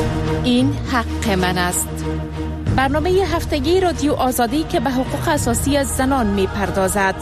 این حق من است. برنامه هفتگی رادیو آزادی که به حقوق اساسی زنان می پردازد.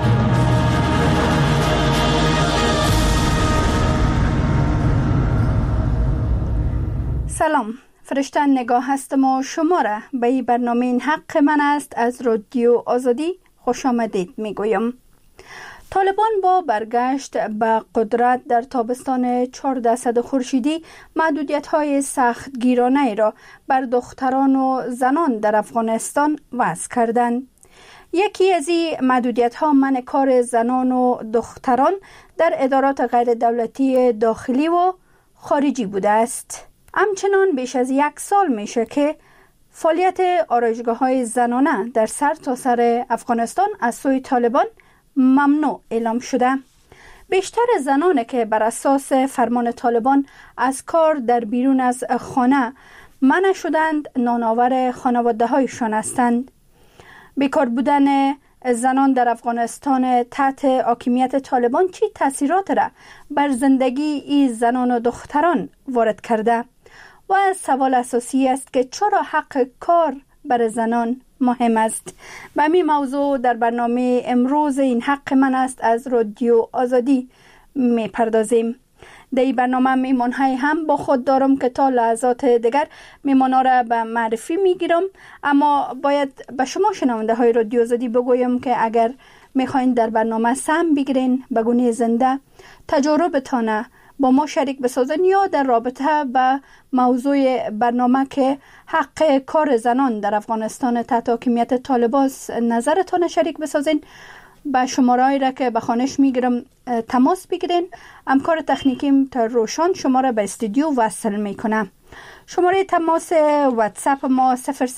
سلام، فرشته نگاه هستم و شما را به این برنامه این حق من است از رادیو آزادی خوش آمدید می گویم. طالبان با برگشت به قدرت در تابستان 1400 خورشیدی محدودیت‌های سختگیرانه را بر دختران و زنان در افغانستان وضع کردند. یکی از این محدودیت‌ها منع کار زنان و دختران در ادارات غیر دولتی داخلی و خارجی بوده است. همچنان بیش از 1 سال میشه که فعالیت آرایشگاه‌های زنانه در سرتاسر افغانستان از سوی طالبان ممنوع اعلام شده. بیشتر زنانی که بر اساس فرمان طالبان از کار در بیرون از خانه منع شدند نانآور خانواده‌هایشان هستند. بیکار بودن زنان در افغانستان تحت حاکمیت طالبان چی تاثیرات را بر زندگی این زنان و دختران وارد کرده و سوال اساسی است که چرا حق کار بر زنان مهم است. به همین موضوع در برنامه امروز این حق من است از رادیو آزادی می پردازیم. در این برنامه میمانهای هم با خود دارم که تا لحظات دیگر میمانا را به معرفی میگیرم، اما باید به شما شنونده های رادیو آزادی بگویم که اگر میخواین در برنامه سهم بگیرین به گونه زنده تجاربتان با ما شریک بسازین یا در رابطه به موضوع برنامه که حق کار زنان در افغانستان تحت حاکمیت طالبان نظرتان شریک بسازین، به شماره‌ای را که به خوانش میگیرم تماس بگیرین. همکار تکنیکیم تا روشان شما را به استودیو وصل میکنم. شماره تماس واتساپ ما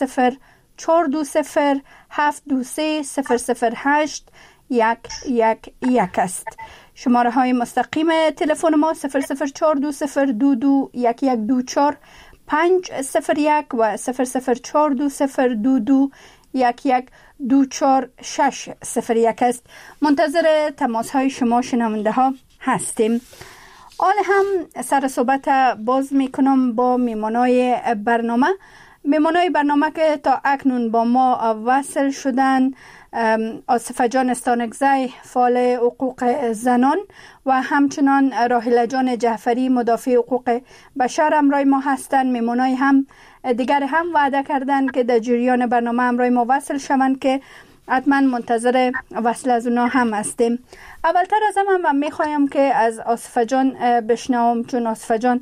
00420 723 008 111 است. شماره های مستقیم تلفن ما 00420221124 501 و 00420221124 است. منتظر تماس های شما شنونده ها هستیم. حال هم سر صحبت باز میکنم با میمانای برنامه که تا اکنون با ما وصل شدن. آصفه جان استانکزی فعال حقوق زنان و همچنان راحله جان جعفری مدافع حقوق بشر همراه ما هستند. میمونای هم دیگر هم وعده کردند که در جریان برنامه همراه ما وصل شوند که حتما منتظر وصل از اونا هم هستیم. اولتر از همه من میخوایم که از آصفه جان بشنوم، چون آصفه جان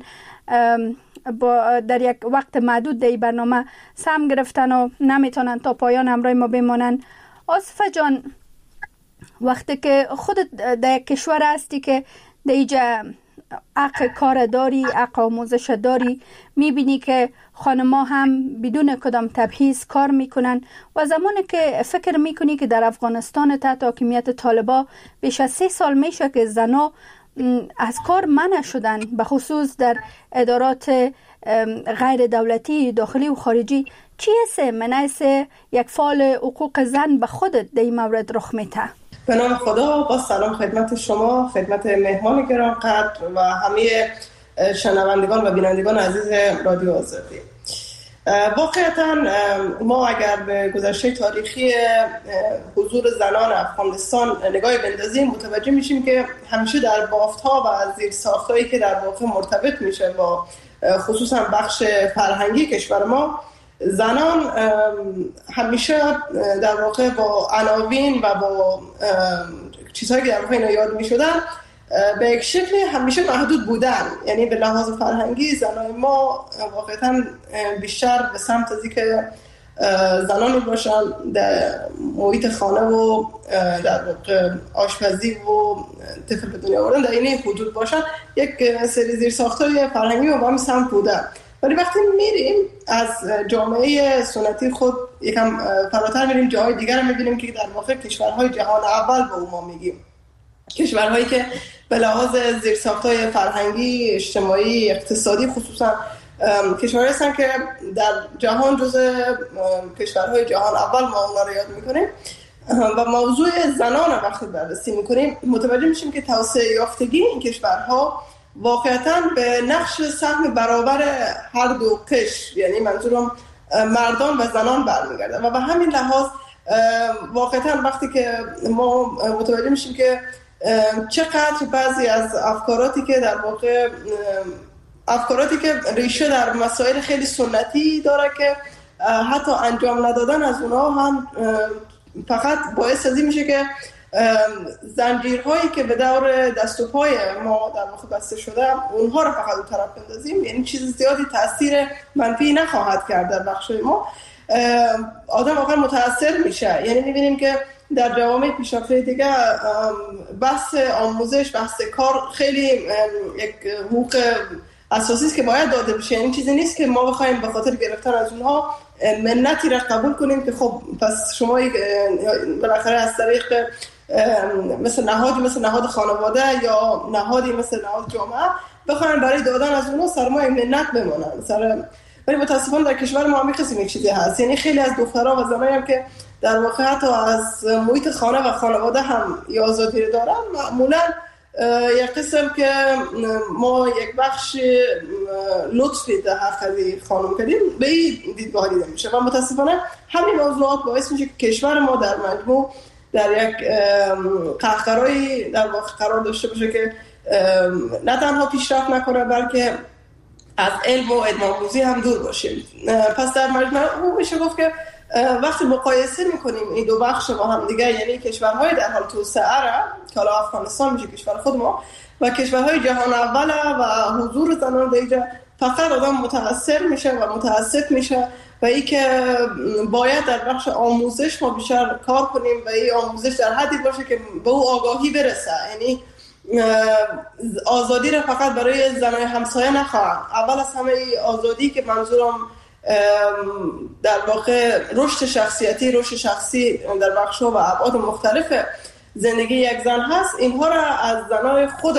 در یک وقت محدود در برنامه سهم گرفتن و نمیتونن تا پایان همراه ما بمانن. آصفه جان، وقتی که خودت در یک کشور هستی که در اینجا حق کار داری، حق آموزش داری، میبینی که خانم‌ها هم بدون کدام تبعیض کار میکنن و زمانی که فکر میکنی که در افغانستان تحت حاکمیت طالبان بیش از 3 سال میشه که زنها از کار منع شدن، به خصوص در ادارات غیر دولتی داخلی و خارجی، چی است منعیس یک فعال حقوق زن به خودت در این مورد رخ میده؟ به نام خدا، با سلام خدمت شما، خدمت مهمان گرانقدر و همه شنوندگان و بینندگان عزیز رادیو آزادی. واقعا ما اگر به گذشته تاریخی حضور زنان افغانستان نگاه بندازیم متوجه میشیم که همیشه در بافت‌ها و زیرساخت‌هایی که در واقع مرتبط میشه با خصوصا بخش فرهنگی کشور ما، زنان همیشه در واقع با عناوین و با چیزهایی که در واقع اینا یاد میشدن به یک شکل همیشه محدود بودن. یعنی به لحاظ فرهنگی زنان ما واقعا بیشتر به سمت از اینکه زنانی باشن در محیط خانه و در واقع آشپزی و طفل به دنیا آوردن در این حدود باشن، یک سری زیرساخت‌های فرهنگی و با هم سمت بودن. ولی وقتی میریم از جامعه سنتی خود یکم فراتر میریم، جاهای دیگر رو میبینیم که در واقع کشورهای جهان اول به ما میگیم، کشورهایی که به لحاظ زیرساخت‌های فرهنگی، اجتماعی، اقتصادی خصوصا کشورهایی هستن که در جهان جزء کشورهای جهان اول ما اونها رو یاد میکنیم. و موضوع زنان وقتی بررسی میکنیم متوجه میشیم که توسعه یافتگی این کشورها واقعا به نقش سهم برابر هر دو قشر، یعنی منظورم مردان و زنان برمیگرده و به همین لحاظ واقعا وقتی که ما متوجه میشیم که چقدر بعضی از افکاراتی که در واقع افکاراتی که ریشه در مسائل خیلی سنتی داره که حتی انجام ندادن از اونها هم فقط باعث ازی میشه که زنجیرهایی که به دور دست و پای ما در واقع بسته شده اونها رو فقط اون طرف بندازیم، یعنی چیز زیادی تاثیر منفی نخواهد کرد در بخش ما. آدم واقعا متاثر میشه، یعنی میبینیم که در جوامع پیشرفته دیگه بحث آموزش، بحث کار خیلی یک حقوق اساسی است که باید داده بشه. این چیزی نیست که ما بخوایم به خاطر گرفتن از اونها منتی را قبول کنیم که خب پس شما بالاخره از طریق مثل نهاد خانواده یا نهادی مثل نهاد جامعه بخوایم برای دادن از اونها سرمایه منت بمونن. ولی متاسفانه در کشور ما هم قسم یک چیزی هست، یعنی خیلی از دخترها و زنایی هم که در واقع حتی از محیط خانه و خانواده هم آزادی دارن، معمولا یک قسم که ما یک بخش لطفی در حق خانم کردیم به این دیدگاه دیده میشه و متاسفانه همین موضوعات باعث میشه که کشور ما در مجموع در یک قهقرایی در واقع قرار داشته باشه که نه تنها پیشرفت نکنه بلکه از علم و علم‌آموزی هم دور باشیم. پس در مجموع میشه گفت که وقتی مقایسه میکنیم این دو بخش با هم دیگه، یعنی کشورهای در حال توسعه را که حالا افغانستان میشه کشور خود ما و کشورهای جهان اول و حضور زنان در اینجا، فقط آدم متاثر میشه و متاسف میشه و این که باید در بخش آموزش ما بیشتر کار کنیم و این آموزش در حدی باشه که به او آگاهی برسه، یعنی آزادی را فقط برای زنای همسایه نخواهند. اول از همه آزادی که منظورم در واقع رشد شخصیتی، رشد شخصی در بخش‌ها و ابعاد مختلف زندگی یک زن هست، اینها را از زنای خود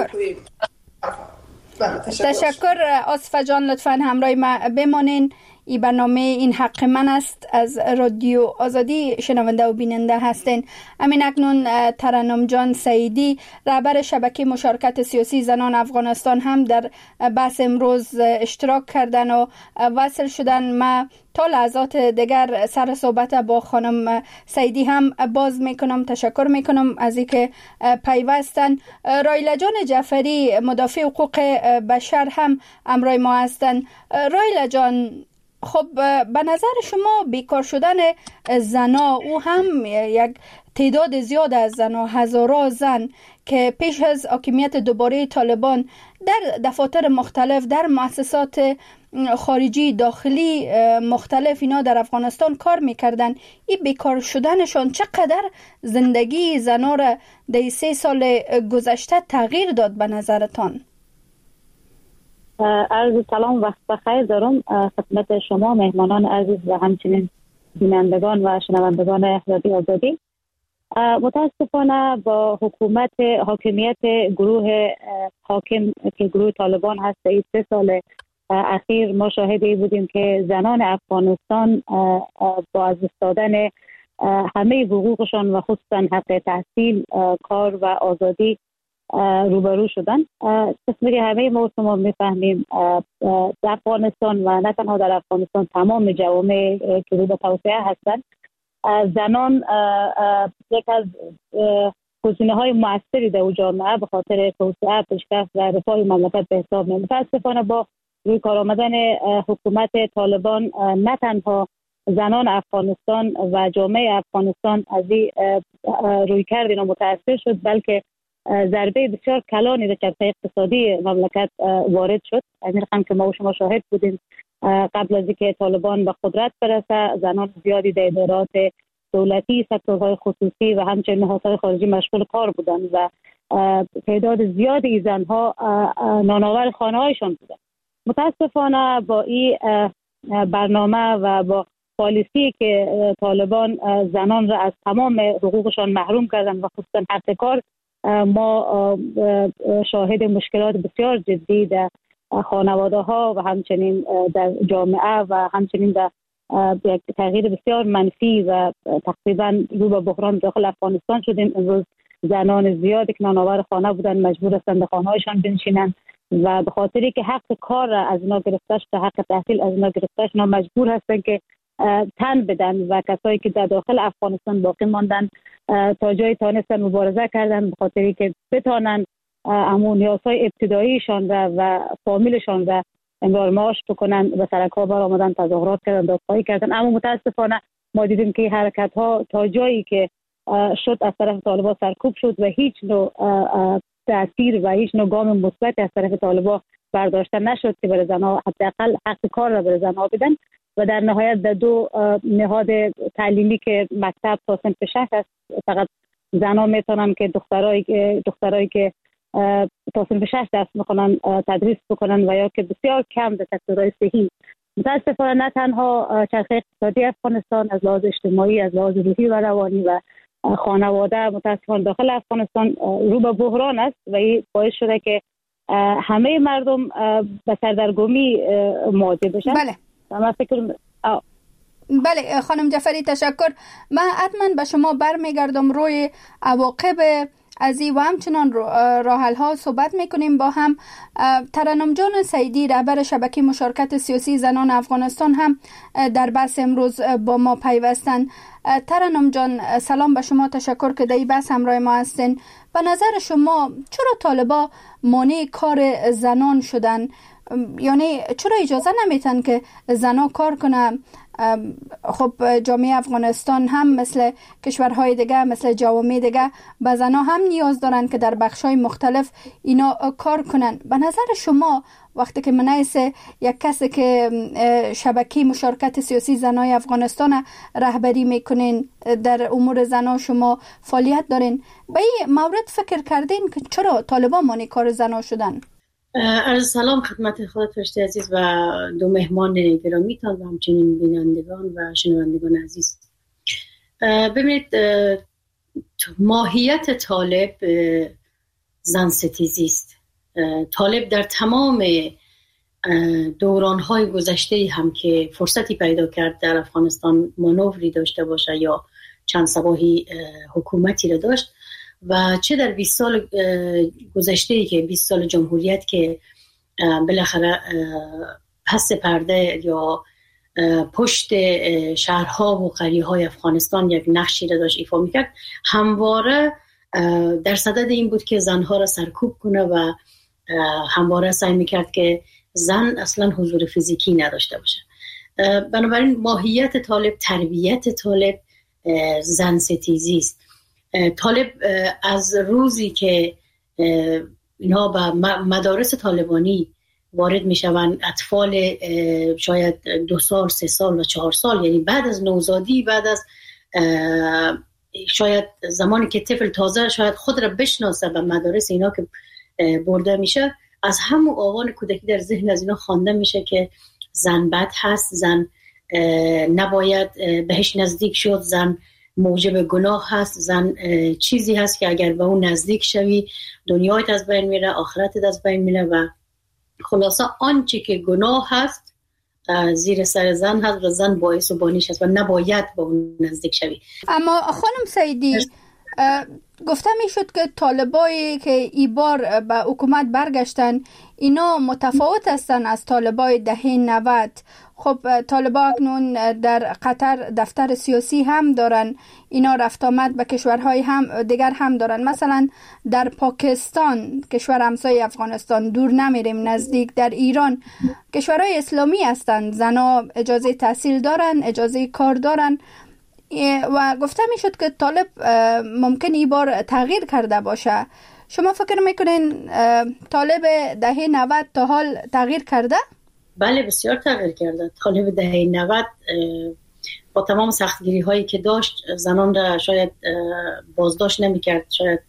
تشکر آصفه جان، لطفاً همراه ما بمانین. این برنامه این حق من است از رادیو آزادی شنونده و بیننده هستین. امین اکنون ترنم جان سعیدی، رهبر شبکه مشارکت سیاسی زنان افغانستان هم در بحث امروز اشتراک کردن و وصل شدن. ما تا لحظات دیگر سر صحبت با خانم سعیدی هم باز میکنم. تشکر میکنم از اینکه پیوستن. رایلا جان جعفری، مدافع حقوق بشر هم همراه ما هستن. رایلا جان، خب به نظر شما بیکار شدن زنا، او هم یک تعداد زیاد از زنا، هزاران زن که پیش از حاکمیت دوباره طالبان در دفاتر مختلف، در مؤسسات خارجی داخلی مختلف اینا در افغانستان کار میکردن، این بیکار شدنشان چقدر زندگی زنا را در 3 سال گذشته تغییر داد به نظرتان؟ عرض سلام، وقت بخیر دارم خدمت شما مهمانان عزیز و همچنین بینندگان و شنوندگان رادیو آزادی. متاسفانه با حاکمیت گروه حاکم که گروه طالبان هست، این 3 سال اخیر ما شاهد بودیم که زنان افغانستان با از دادن همه حقوقشان و خصوصا حق تحصیل، کار و آزادی روبرو شدن. تصویری همه ما شما میفهمیم در افغانستان و نه تنها در افغانستان، تمام جوامع که رو به توسعه هستند، زنان یک از گزینه‌های موثری در جامعه به خاطر توسعه، پیشرفت و رفاه مملکت به حساب میاد. متاسفانه با روی کار آمدن حکومت طالبان نه تنها زنان افغانستان و جامعه افغانستان از این رویکرد اینا متاثر شد، بلکه ضربه بسیار کلانی به چرخه اقتصادی مملکت وارد شد. از این رقم که ما و شما شاهد بودیم قبل از اینکه طالبان به قدرت برسه، زنان زیادی در ادارات دولتی، سکتورهای خصوصی و همچنین نهادهای خارجی مشغول کار بودند و تعداد زیادی زنها نانآور خانه‌هایشان بودند. متاسفانه با این برنامه و با پالیسی که طالبان زنان را از تمام حقوقشان محروم کردن و خصوصا حق کار، ما شاهد مشکلات بسیار جدی در خانواده ها و همچنین در جامعه و همچنین در یک تغییر بسیار منفی و تقریبا رو به بحران داخل افغانستان شدیم. امروز زنان زیادی که نانآور خانه بودن مجبور هستند در خانه‌هایشان بنشینند و به خاطری که حق کار را از اینا گرفته شده، حق تحصیل از اینا گرفته شده، مجبور هستند که تن بدن و کسایی که در داخل افغانستان باقی ماندن تا جایی تانستن مبارزه کردن به خاطری که بتانن همون نیازهای ابتداییشان و فامیلشان را انگار معاش بکنن و سرک‌ها برآمدن، تظاهرات کردن، دادخواهی کردن. اما متاسفانه ما دیدیم که حرکت ها تا جایی که شد از طرف طالبان سرکوب شد و هیچ نوع تأثیر و هیچ نوع گام مثبت از طرف طالبان برداشته نشد که برای زنها حداقل حق کار را برای زنها بدن و در نهایت در دو نهاد تعلیمی که مکتب تا صنف 6 است فقط زنها میتونن که دخترایی که تا صنف 6 درس میکنن تدریس بکنن و یا که بسیار کم در سکتورهای صحی. متاسفانه نه تنها چرخه اقتصادی افغانستان از لحاظ اجتماعی، از لحاظ روحی و روانی و خانواده متاسفانه داخل افغانستان رو به بحران است و این باعث شده که همه مردم به سردرگمی مواجه بشن. بله. من فکر بله خانم جعفری تشکر. من حتما به شما برمیگردم روی عواقب از این و همچنان راه حل ها صحبت میکنیم با هم. ترنم جان سیدی رهبر شبکه مشارکت سیاسی زنان افغانستان هم در بحث امروز با ما پیوستن. ترنم جان سلام به شما، تشکر که در این بحث همراه ما هستین. به نظر شما چرا طالبا مانع کار زنان شدن؟ یعنی چرا اجازه نمیتن که زنها کار کنن؟ خب جامعه افغانستان هم مثل کشورهای دیگه، مثل جوامع دیگه به زنها هم نیاز دارن که در بخش‌های مختلف اینا کار کنن. به نظر شما وقتی که منعیس یک کسی که شبکه مشارکت سیاسی زنای افغانستان رهبری میکنین، در امور زنها شما فعالیت دارین، به این مورد فکر کردین که چرا طالبان مانع کار زنها شدن؟ عرض سلام خدمت خودت فرشته عزیز و دو مهمان گرامیتان و همچنین بینندگان و شنوندگان عزیز. ببینید ماهیت طالب زن ستیزی است. طالب در تمام دوران‌های گذشته هم که فرصتی پیدا کرد در افغانستان مانوری داشته باشه یا چند صباحی حکومتی را داشت و چه در 20 سال گذشته که 20 سال جمهوریت که بالاخره پس پرده یا پشت شهرها و قریه‌های افغانستان یک نقشی را داشت ایفا میکرد، همواره در صدد این بود که زنها را سرکوب کنه و همواره سعی میکرد که زن اصلا حضور فیزیکی نداشته باشه. بنابراین ماهیت طالب، تربیت طالب زن ستیزی است. طالب از روزی که اینها به مدارس طالبانی وارد می شوند، اطفال شاید 2 سال 3 سال و 4 سال، یعنی بعد از نوزادی، بعد از شاید زمانی که طفل تازه شاید خود را بشناسه به مدارس اینا که برده میشه، از همون آوان کودکی در ذهن از اینا خوانده میشه که زن بد هست، زن نباید بهش نزدیک شد، زن موجب گناه هست، زن چیزی هست که اگر به اون نزدیک شوی دنیایت از بین میره، آخرتت از بین میره و خلاصه آنچه که گناه هست زیر سر زن هست و زن باعث و بانیش هست و نباید با اون نزدیک شوی. اما خانم سیدی گفته میشد که طالبایی که این بار به حکومت برگشتن اینا متفاوت هستن از طالبای دهه 90. خب طالبا اکنون در قطر دفتر سیاسی هم دارن، اینا رفت آمد به کشورهای هم دیگر هم دارن. مثلا در پاکستان، کشور همسایه افغانستان، دور نمیریم نزدیک، در ایران کشورهای اسلامی هستن، زنا اجازه تحصیل دارن، اجازه کار دارن و گفته میشد که طالب ممکن این بار تغییر کرده باشه. شما فکر میکنین طالب دهه 90 تا حال تغییر کرده؟ بله بسیار تغییر کرده. طالب دهه 90 با تمام سختگیری هایی که داشت زنان را شاید بازداشت نمی کرد، شاید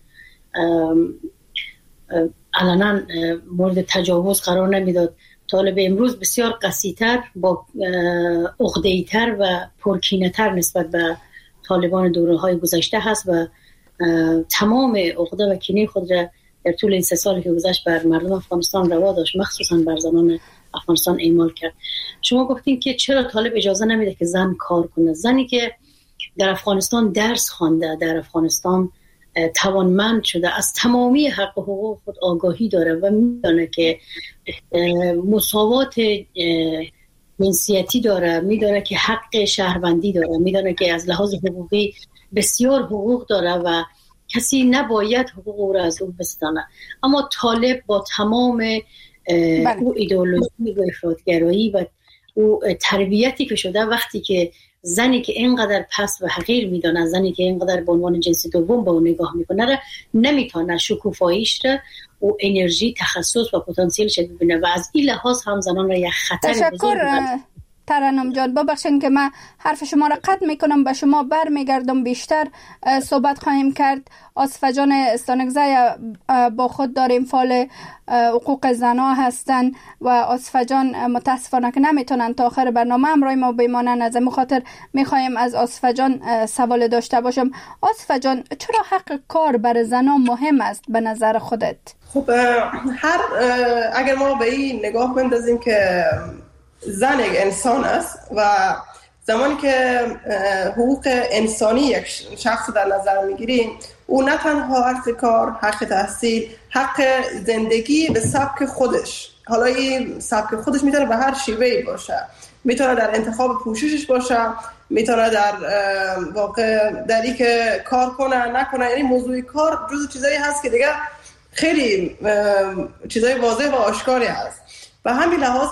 علنا مورد تجاوز قرار نمی داد. طالب امروز بسیار قسی‌تر، با عقده‌ای‌تر و پرکینه‌تر نسبت به طالبان دوره‌های گذشته هست و تمام عقده و کینه خود را در طول این 3 سالی که گذشت بر مردم افغانستان روا داشت، مخصوصا بر زنان افغانستان اعمال کرد. شما گفتین که چرا طالب اجازه نمیده که زن کار کنه؟ زنی که در افغانستان درس خوانده، در افغانستان توانمند شده از تمامی حق و حقوق خود آگاهی داره و میدونه که مساوات جنسیتی داره، میدونه که حق شهروندی داره، میدونه که از لحاظ حقوقی بسیار حقوق داره و کسی نباید حقوق او را از او بستانه. اما طالب با تمام او ایدئولوژی و افراطگرایی و او تربیتی که شده، وقتی که زنی که اینقدر پست و حقیر میدونه، زنی که اینقدر به عنوان جنس دوم به اون نگاه میکنه، نمیتونه شکوفاییش را و انرژی، تخصص و پتانسیلش ببینه و از این لحاظ هم زنان را یک خطر بزرگ ترنم جان، ببخشین که من حرف شما را قطع میکنم، به شما برمیگردم، بیشتر صحبت خواهیم کرد. آصفه جان استانکزی با خود داریم، فعال حقوق زنا هستن و آصفه جان متاسفانه که نمیتونن تا آخر برنامه همراه ما بمانن. از این خاطر میخوایم از آصفه جان سوال داشته باشم. آصفه جان، چرا حق کار برای زنا مهم است به نظر خودت؟ خب اگر ما به این نگاه بندازیم که زن یک انسان است و زمانی که حقوق انسانی یک شخص در نظر میگیریم، او نه تنها حق کار، حق تحصیل، حق زندگی به سبک خودش، حالا این سبک خودش میتونه به هر شیوهی باشه، میتونه در انتخاب پوششش باشه، میتونه در واقع در این که کار کنه نکنه، یعنی موضوع کار جزو چیزایی هست که دیگه خیلی چیزای واضح و آشکاری هست. و همین لحاظ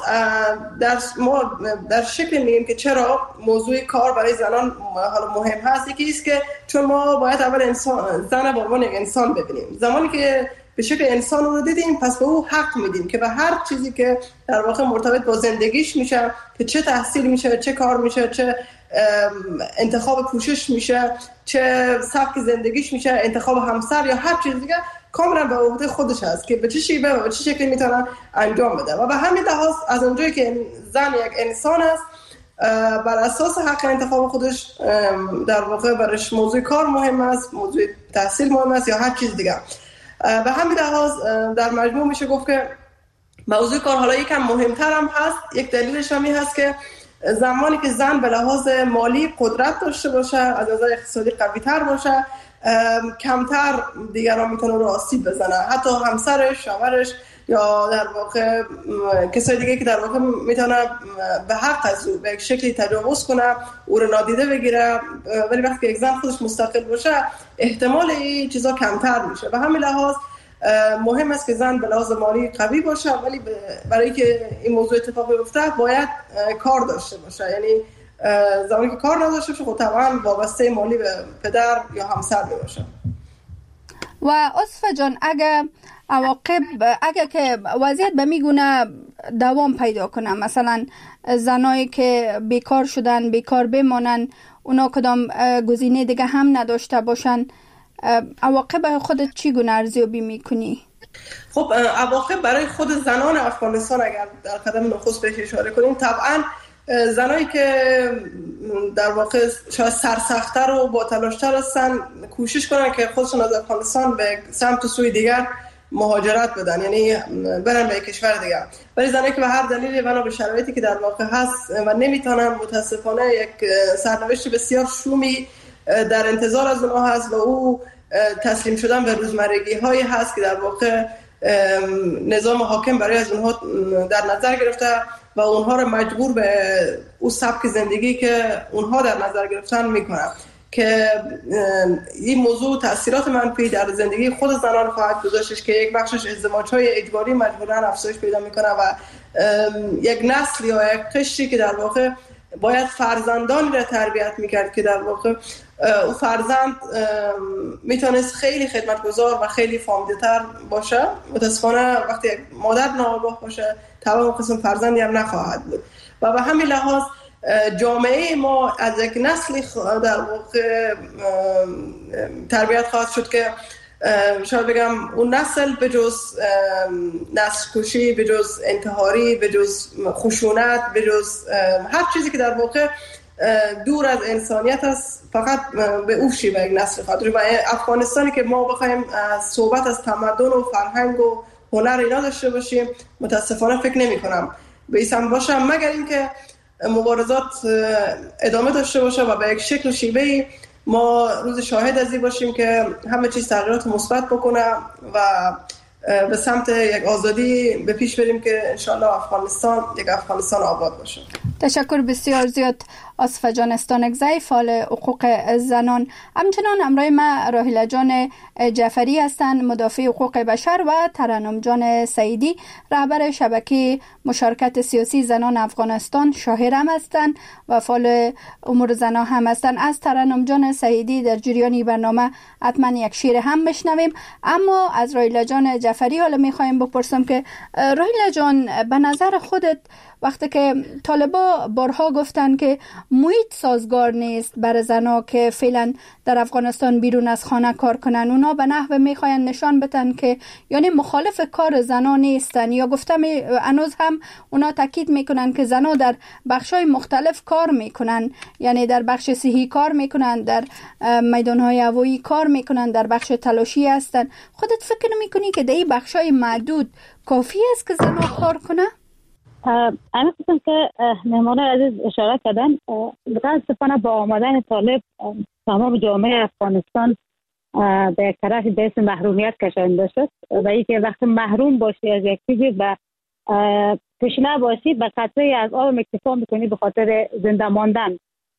ما در شکل میگیم که چرا موضوع کار برای زنان حالا مهم هست. یکی است که چون ما باید اول زن به عنوان یک انسان ببینیم. زمانی که به شکل انسان رو دیدیم، پس به او حق میدیم که به هر چیزی که در واقع مرتبط با زندگیش میشه، که چه تحصیل میشه، چه کار میشه، چه انتخاب پوشش میشه، چه سبک زندگیش میشه، انتخاب همسر یا هر چیز دیگه، کاملا به عهده خودش هست که به چه شیوه و به چه شکلی میتونه انجام بده. و به همین لحاظ از اونجایی که زن یک انسان است، بر اساس حق انتخاب خودش در واقع برش موضوع کار مهم است، موضوع تحصیل مهم است یا هر چیز دیگه. به همین لحاظ در مجموع میشه گفت که موضوع کار حالا یکم مهمتر هم هست. یک دلیلش هم این هست که زمانی که زن به لحاظ مالی قدرت داشته باشه، از نظر اقتصادی قوی تر باشه، کمتر دیگران میتونه رو آسیب بزنه، حتی همسرش، شوهرش یا در واقع کسای دیگه که در واقع میتونه به حق از او به یک شکلی تجاوز کنه، او رو نادیده بگیره. ولی وقتی که یک زن خودش مستقل باشه، احتمال این چیزا کمتر میشه. به همین لحاظ مهم است که زن به لحاظ مالی قوی باشه، ولی برای که این موضوع اتفاق بیفته باید کار داشته باشه. یعنی زمانی که کار نداشته باشه، خب طبعا وابسته مالی به پدر یا همسر باشه. و آصفه جان، اگر که وضعیت به میگونه دوام پیدا کنه، مثلا زنایی که بیکار شدن، بیکار بمانن، اونا کدام گزینه دیگه هم نداشته باشن، عواقب خودت چی گونه ارزیابی میکنی؟ خب عواقب برای خود زنان افغانستان اگر در قدم نخست بهش اشاره کنیم، طبعا زنایی که در واقع شاید سرسخت‌تر و با تلاش‌تر هستن، کوشش کنن که خودشون از افغانستان به سمت سوی دیگر مهاجرت بدن، یعنی برن به کشور دیگر. ولی زنایی که به هر دلیلی بنا به شرایطی که در واقع هست و نمیتونن، متاسفانه یک سرنوشت بسیار شومی در انتظار از اونها هست و او تسلیم شدن به روزمرگی هایی هست که در واقع نظام حاکم برای از اونها در نظر گرفته و اونها رو مجبور به اون سبک زندگی که اونها در نظر گرفتن میکنن، که این موضوع تأثیرات منفی در زندگی خود زنان خواهد گذاشت که یک بخشش ازدواج‌های اجباری مجبورن افزایش پیدا میکنه و یک نسل یا یک قشری که در واقع باید فرزندانی را تربیت میکرد که در واقع او فرزند میتونست خیلی خدمتگزار و خیلی فامیل‌تر باشه. متاسفانه وقتی یک مادر ناآگاه باشه، تمام قسم فرزندی هم نخواهد بود. و به همین لحاظ جامعه ما از یک نسلی در واقع تربیت خواهد شد که شاید بگم اون نسل به جز نسل کشی، به جز انتحاری، به جز خشونت، به جز هر چیزی که در واقع دور از انسانیت است، فقط به او شیوه یک نسل خواهد شد. و افغانستانی که ما بخوایم صحبت از تمدن و فرهنگ و هنر اینا داشته باشیم، متاسفانه فکر نمی کنم به ایسان باشم، مگر اینکه مبارزات ادامه داشته باشه و به یک شکل شیوهی ما روز شاهد از این باشیم که همه چیز تغییرات مثبت بکنه و به سمت یک آزادی به پیش بریم که انشالله افغانستان یک افغانستان آباد باشه. تشکر بسیار زیاد آصفه جان استانکزی، فعال حقوق زنان. همچنان همراه ما راحله جان جعفری هستند، مدافع حقوق بشر، و ترنم جان سعیدی، رهبر شبکه مشارکت سیاسی زنان افغانستان، شاعر هم هستند و فعال امور زنان هم هستند. از ترنم جان سعیدی در جریان برنامه حتما یک شعر هم بشنویم، اما از راحله جان جعفری حالا میخوایم بپرسم که راحله جان، به نظر خودت وقتی که طالبا بارها گفتن که محیط سازگار نیست برای زنها که فعلا در افغانستان بیرون از خانه کار کنن، اونا به نحو میخواین نشان بدن که یعنی مخالف کار زنها نیستن، یا گفتم هنوز هم اونا تاکید میکنن که زنها در بخشای مختلف کار میکنن، یعنی در بخش صحی کار میکنن، در میدانهای هوایی کار میکنن، در بخش تلاشی هستن. خودت فکر میکنی که در این بخشای معدود کافی است که زنها کار کنن؟ انا خواستم که مهمان عزیز اشاره کردن، متاسفانه با آمدن طالب تمام جامعه افغانستان به یک طرف به اسم محرومیت کشانده شد و اینکه وقتی محروم باشی از یک چیزی و تشنه باشی به قطره از آب اکتفا میکنی به خاطر زنده ماندن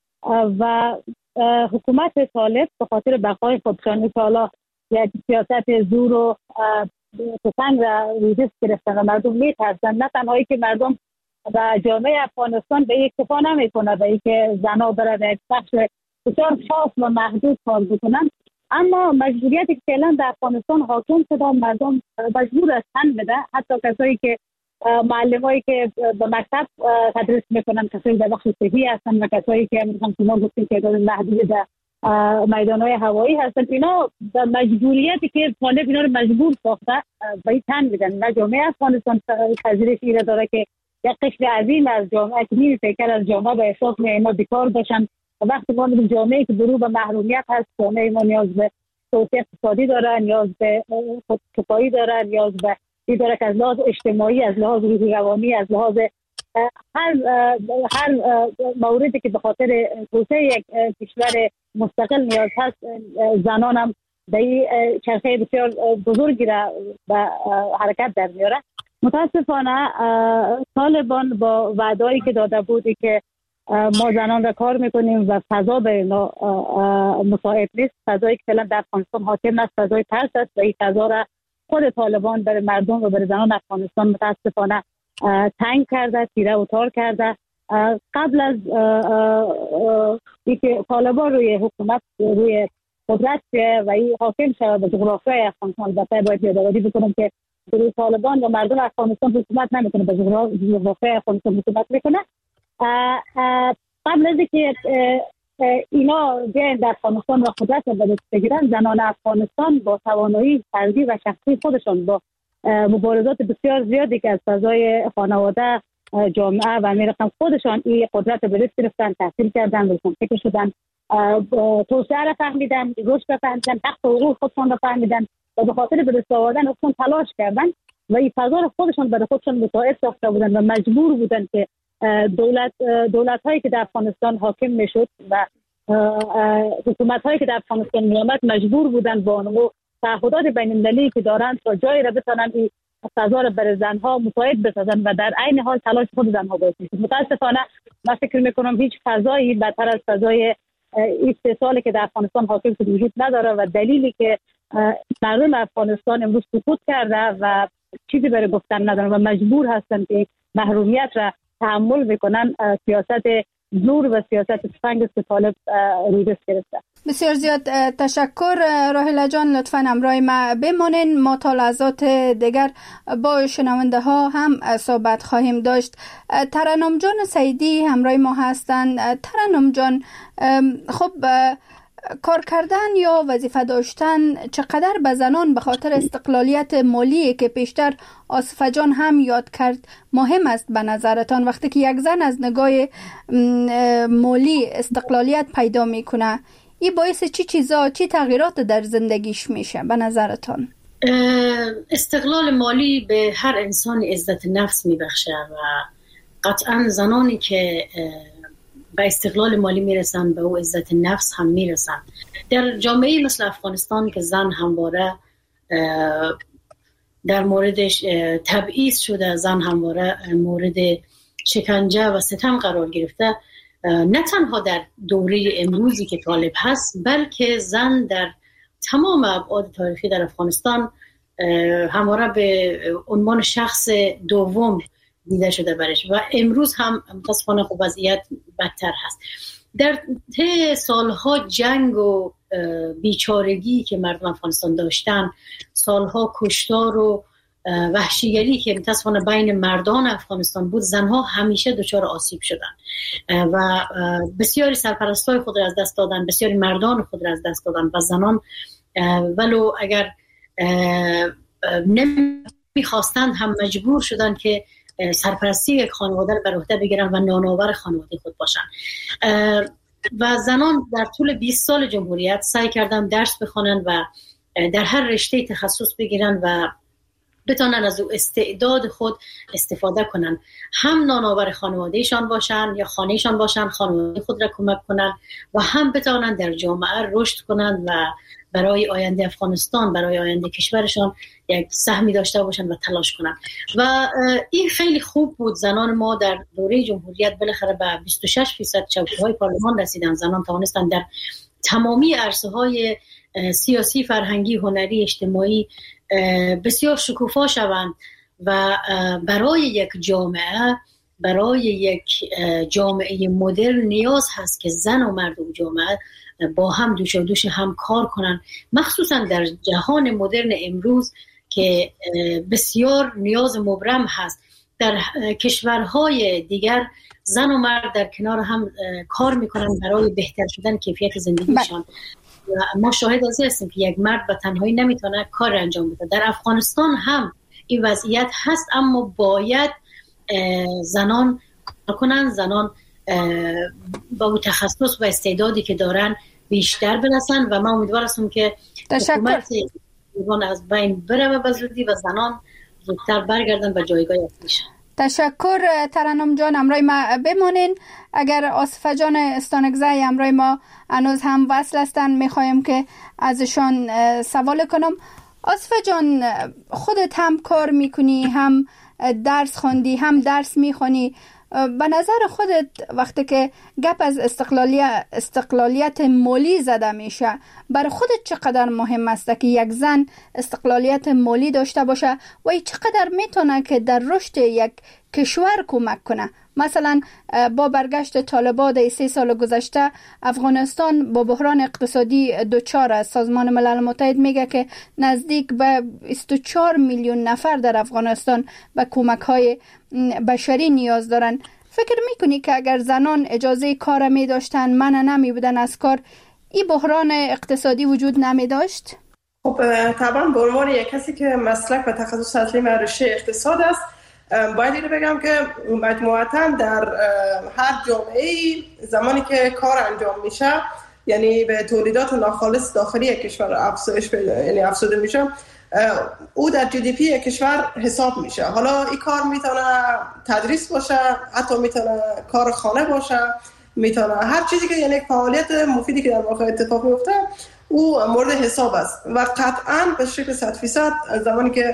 و حکومت طالب به خاطر بقای خودشان که یک سیاست زور و تفنگ را ریزش گرفتن و مردم میترسن، نه تنهایی که مردم و جامعه افغانستان به یک اکتفا نمیکنه به اینکه زنها برن یک بخش بسیار خاص و محدود کار بکنن، اما مجبوریتی که فعلا در افغانستان حاکم شده مردم مجبور هستن بده، حتی کسایی که معلمایی که به مکتب تدریس میکنن، کسایی در بخش صحی هستن و کسایی که مثلا شما گفتید که محدود در میدانهای هوایی هستن، اینا به مجبوریتی که طالب اینا رو مجبور ساخته باید تن بدن. و جامعه افغانستان پذیرش ایره داره که یک قشر عظیم از جامعه که نیمه از جامعه به احساس اینا بیکار باشن و وقتی ما میگیم جامعه که برو به محرومیت هست، جامعه ما نیاز به توسعه اقتصادی داره، نیاز به خودکفایی داره، نیاز به این داره که از لحاظ اجتماعی، از لحاظ روحی روانی، از لحاظ هر موردی که به خاطر توسعه یک کشور مستقل نیاز هست، زنان هم به این چرخه بسیار بزرگی را به حرکت در میاره. متاسفانه طالبان با وعده‌ای که داده بودی که ما زنان را کار میکنیم و فضا به اینا مساعد نیست، فضایی که فعلا در افغانستان حاکم است فضای ترس است و این فضا را خود طالبان برای مردم و برای زنان افغانستان متاسفانه تنگ کرده، تیره و تار کرده. قبل از اینکه طالبان روی حکومت روی قدرت و این حاکم شود به جغرافیای افغانستان، البته باید یادآوری بکنم که روی طالبان و مردم افغانستان حکومت نمیکنه، به جغرافیای افغانستان حکومت میکنه. قبل از اینکه اینا بیاین در افغانستان و قدرت رو به دست بگیرن، زنان افغانستان با توانایی فردی و شخصی خودشان با مبارزات بسیار زیادی که از فضای خانواده، جامعه و میرقم خودشان این قدرت به دست گرفتن، تحصیل کردن، بلکن فکر شدن، توسعه را فهمیدن، رشد را فهمیدن، حق و حقوق خودشان را فهمیدن و به خاطر به دست آوردن خودشان تلاش کردن و این فضا را خودشان برای خودشان مساعد ساخته بودن و مجبور بودن که دولت هایی که در افغانستان حاکم میشد و حکومت هایی که در افغانستان میامد مجبور بودن با اونمو تعهدات بین المللی که دارند تا جایی را بتونن این فضا را برای زنها مساعد بسازن و در عین حال تلاش خود زنها باعث میشه. متاسفانه من فکر میکنم هیچ فضایی بدتر از فضای این 3 سالی که در افغانستان حاکم شد وجود نداره و دلیلی که مردم افغانستان امروز سقوط کرده و چیزی برای گفتن ندارن و مجبور هستن که محرومیت را تحمل بکنن، سیاست زور و سیاست تفنگ است که طالب روی دست گرفته. بسیار زیاد تشکر راحله جان، لطفاً همراه ما بمانین، ما تا لحظات دیگر با شنونده ها هم صحبت خواهیم داشت. ترنم جان سعیدی همراه ما هستند. ترنم جان، خب کار کردن یا وظیفه داشتن چقدر به زنان به خاطر استقلالیت مالی که پیشتر آصفه جان هم یاد کرد مهم است به نظرتان؟ وقتی که یک زن از نگاه مالی استقلالیت پیدا میکنه، این باعث چی تغییرات در زندگیش میشه به نظرتان؟ استقلال مالی به هر انسان عزت نفس میبخشه و قطعا زنانی که به استقلال مالی میرسن، به او عزت نفس هم میرسن. در جامعه مثل افغانستان که زن همواره در موردش تبعیض شده، زن همواره مورد شکنجه و ستم قرار گرفته، نه تنها در دوره امروزی که طالب هست، بلکه زن در تمام ابعاد تاریخی در افغانستان همواره به عنوان شخص دوم دیده شده برش و امروز هم متاسفانه خب وضعیت بدتر هست. در طی سالها جنگ و بیچارگی که مردم افغانستان داشتن، سالها کشتار و وحشیگری که متاسفانه بین مردان افغانستان بود، زنها همیشه دچار آسیب شدن و بسیاری سرپرستای خود را از دست دادن، بسیاری مردان خود را از دست دادن و زنان ولو اگر نمیخواستند هم مجبور شدن که سرپرستی یک خانواده رو بر عهده بگیرن و نانآور خانواده خود باشن. و زنان در طول 20 سال جمهوریت سعی کردن درس بخونن و در هر رشته تخصص بگیرن و بتونن از او استعداد خود استفاده کنن، هم نانآور خانوادهشان باشن یا خانهشان باشن، خانواده خود را کمک کنن و هم بتونن در جامعه رشد کنن و برای آینده افغانستان، برای آینده کشورشان یک سهمی داشته باشن و تلاش کنن. و این خیلی خوب بود. زنان ما در دوره جمهوریت بالاخره به 26% چوکی‌های پارلمان رسیدن. زنان توانستن در تمامی عرصه‌های سیاسی، فرهنگی، هنری، اجتماعی بسیار شکوفا شوند و برای یک جامعه مدرن نیاز هست که زن و مرد و جامعه با هم دوش و دوش هم کار کنن، مخصوصا در جهان مدرن امروز که بسیار نیاز مبرم هست. در کشورهای دیگر زن و مرد در کنار هم کار میکنن برای بهتر شدن کیفیت زندگیشان. ما شاهد از هستیم که یک مرد به تنهایی نمیتونه کار انجام بده. در افغانستان هم این وضعیت هست، اما باید زنان کار کنن، زنان با اون تخصص و استعدادی که دارن بیشتر برسن و من امیدوار هستم که حکومت ایران از بین بره به زودی و زنان زودتر برگردن به جایگاه اصلیشان. تشکر ترنم جان، امروی ما بمانین. اگر آصفه جان استانکزی امروی ما هنوز هم وصل هستن، میخوایم که ازشان سوال کنم. آصفه جان، خودت هم کار میکنی، هم درس خوندی، هم درس میخونی. به نظر خودت وقتی که گپ از استقلالیت مالی زده میشه، برای خودت چقدر مهم است که یک زن استقلالیت مالی داشته باشه و چقدر میتونه که در رشد یک کشور کمک کنه؟ مثلا با برگشت طالبان در 3 سال گذشته افغانستان با بحران اقتصادی دوچار است. سازمان ملل متحد میگه که نزدیک به 24 میلیون نفر در افغانستان به کمک‌های بشری نیاز دارن. فکر میکنی که اگر زنان اجازه کار می داشتن، منع نمی بودن از کار، این بحران اقتصادی وجود نمی داشت؟ خب طبعا به عنوان یک کسی که مسلک و تخصص اصلی رشته اقتصاد است، باید اینو بگم که مجموعاً در هر جامعه‌ای زمانی که کار انجام میشه، یعنی به تولیدات ناخالص داخلی کشور افزوده میشه، او در جی دی پی کشور حساب میشه. حالا این کار میتونه تدریس باشه، حتی میتونه کار خانه باشه، میتونه هر چیزی که یعنی فعالیت مفیدی که در واقع اتفاق میفته او مورد حساب است و قطعاً به شکل 100% زمانی که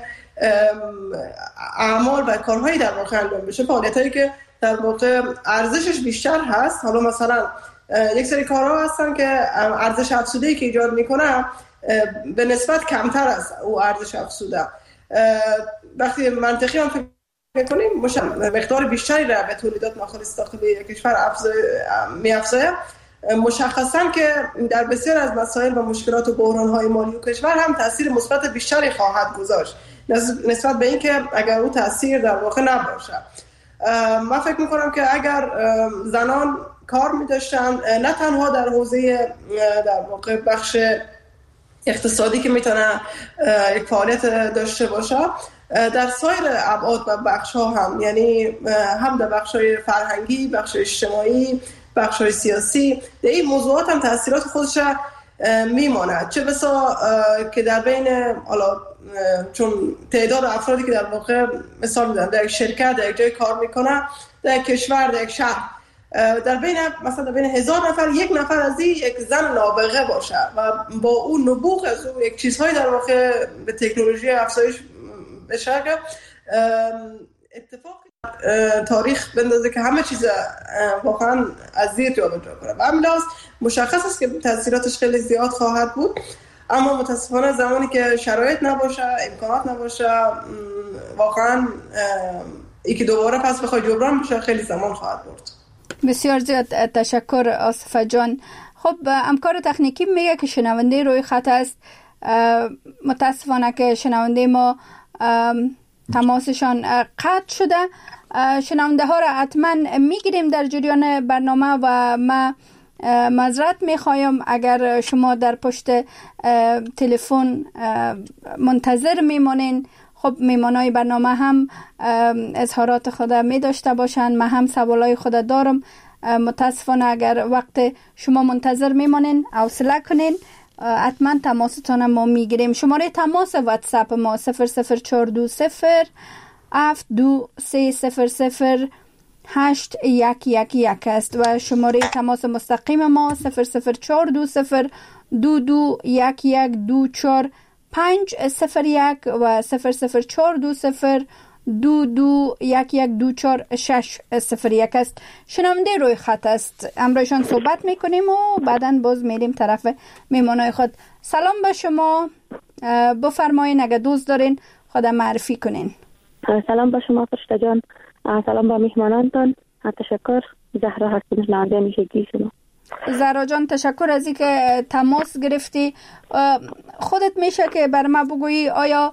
اعمال و کارهایی در واقع انجام بشه، فعالیتایی که در واقع ارزشش بیشتر هست. حالا مثلا یک سری کارها هستن که ارزش افزوده‌ای که ایجاد میکنه به نسبت کمتر است او ارزش افزوده. وقتی منطقی هم فکر می‌کنیم مقدار بیشتری را به تولیدات ناخالص داخلی کشور می‌افزاید، مشخصاً که در بسیار از مسائل و مشکلات و بحران‌های مالی و کشور هم تاثیر مثبت بیشتری خواهد گذاشت نسبت به اینکه اگر او تاثیر در واقع نباشه. من فکر می‌کنم که اگر زنان کار می‌داشتن، نه تنها در حوزه در واقع بخش اقتصادی که میتونه یک فعالیت داشته باشه، در سایر ابعاد و بخش‌ها هم، یعنی هم در بخش‌های فرهنگی، بخش اجتماعی، بخش‌های سیاسی، در این موضوعات هم تاثیرات خودش میماند. چه بسا که در بین حالا چون تعداد افرادی که در واقع مثال میزنم در یک شرکت، در یک جای کار میکنه، در یک کشور، در یک شهر، در بین مثلا در بین 1000 نفر یک نفر از این یک زن نابغه باشه و با اون نبوغ از اون یک چیزهای در واقع به تکنولوژی افزایش بشه که اتفاق تاریخ بندازه که همه چیز واقعا از زیر جابجا کنه و همین لحاظ مشخص است که تاثیراتش خیلی زیاد خواهد بود، اما متاسفانه زمانی که شرایط نباشه، امکانات نباشه، واقعا ای که دوباره پس بخوای جبران بشه خیلی زمان خواهد برد. بسیار زیاد تشکر آصفه جان. خب همکار تکنیکی میگه که شنونده روی خط است. متاسفانه که شنونده ما تماسشان قطع شده. شنونده ها را حتما میگیریم در جریان برنامه و ما معذرت میخوایم اگر شما در پشت تلفن منتظر میمانین. خب میمانای برنامه هم اظهارات خود می داشته باشن، من هم سوالای خود دارم. متاسفانه اگر وقت شما منتظر میمانین حوصله کنین، حتما تماستان ما میگیریم. شماره تماس واتساپ ما 00420 7230 8111 است و شماره تماس مستقیم ما 00420 221124 501 و 00420 221124 است. شنونده روی خط است، امروزشان صحبت میکنیم و بعداً باز میریم طرف میمانای خود. سلام به شما، بفرمایین اگه دوست دارین خود معرفی کنین. سلام به شما فرشته جان، سلام به میهمانانتان، تشکر. زهرا هستم، شنونده میشگی شما. زهرا جان تشکر از اینکه تماس گرفتی. خودت میشه که بر ما بگویی آیا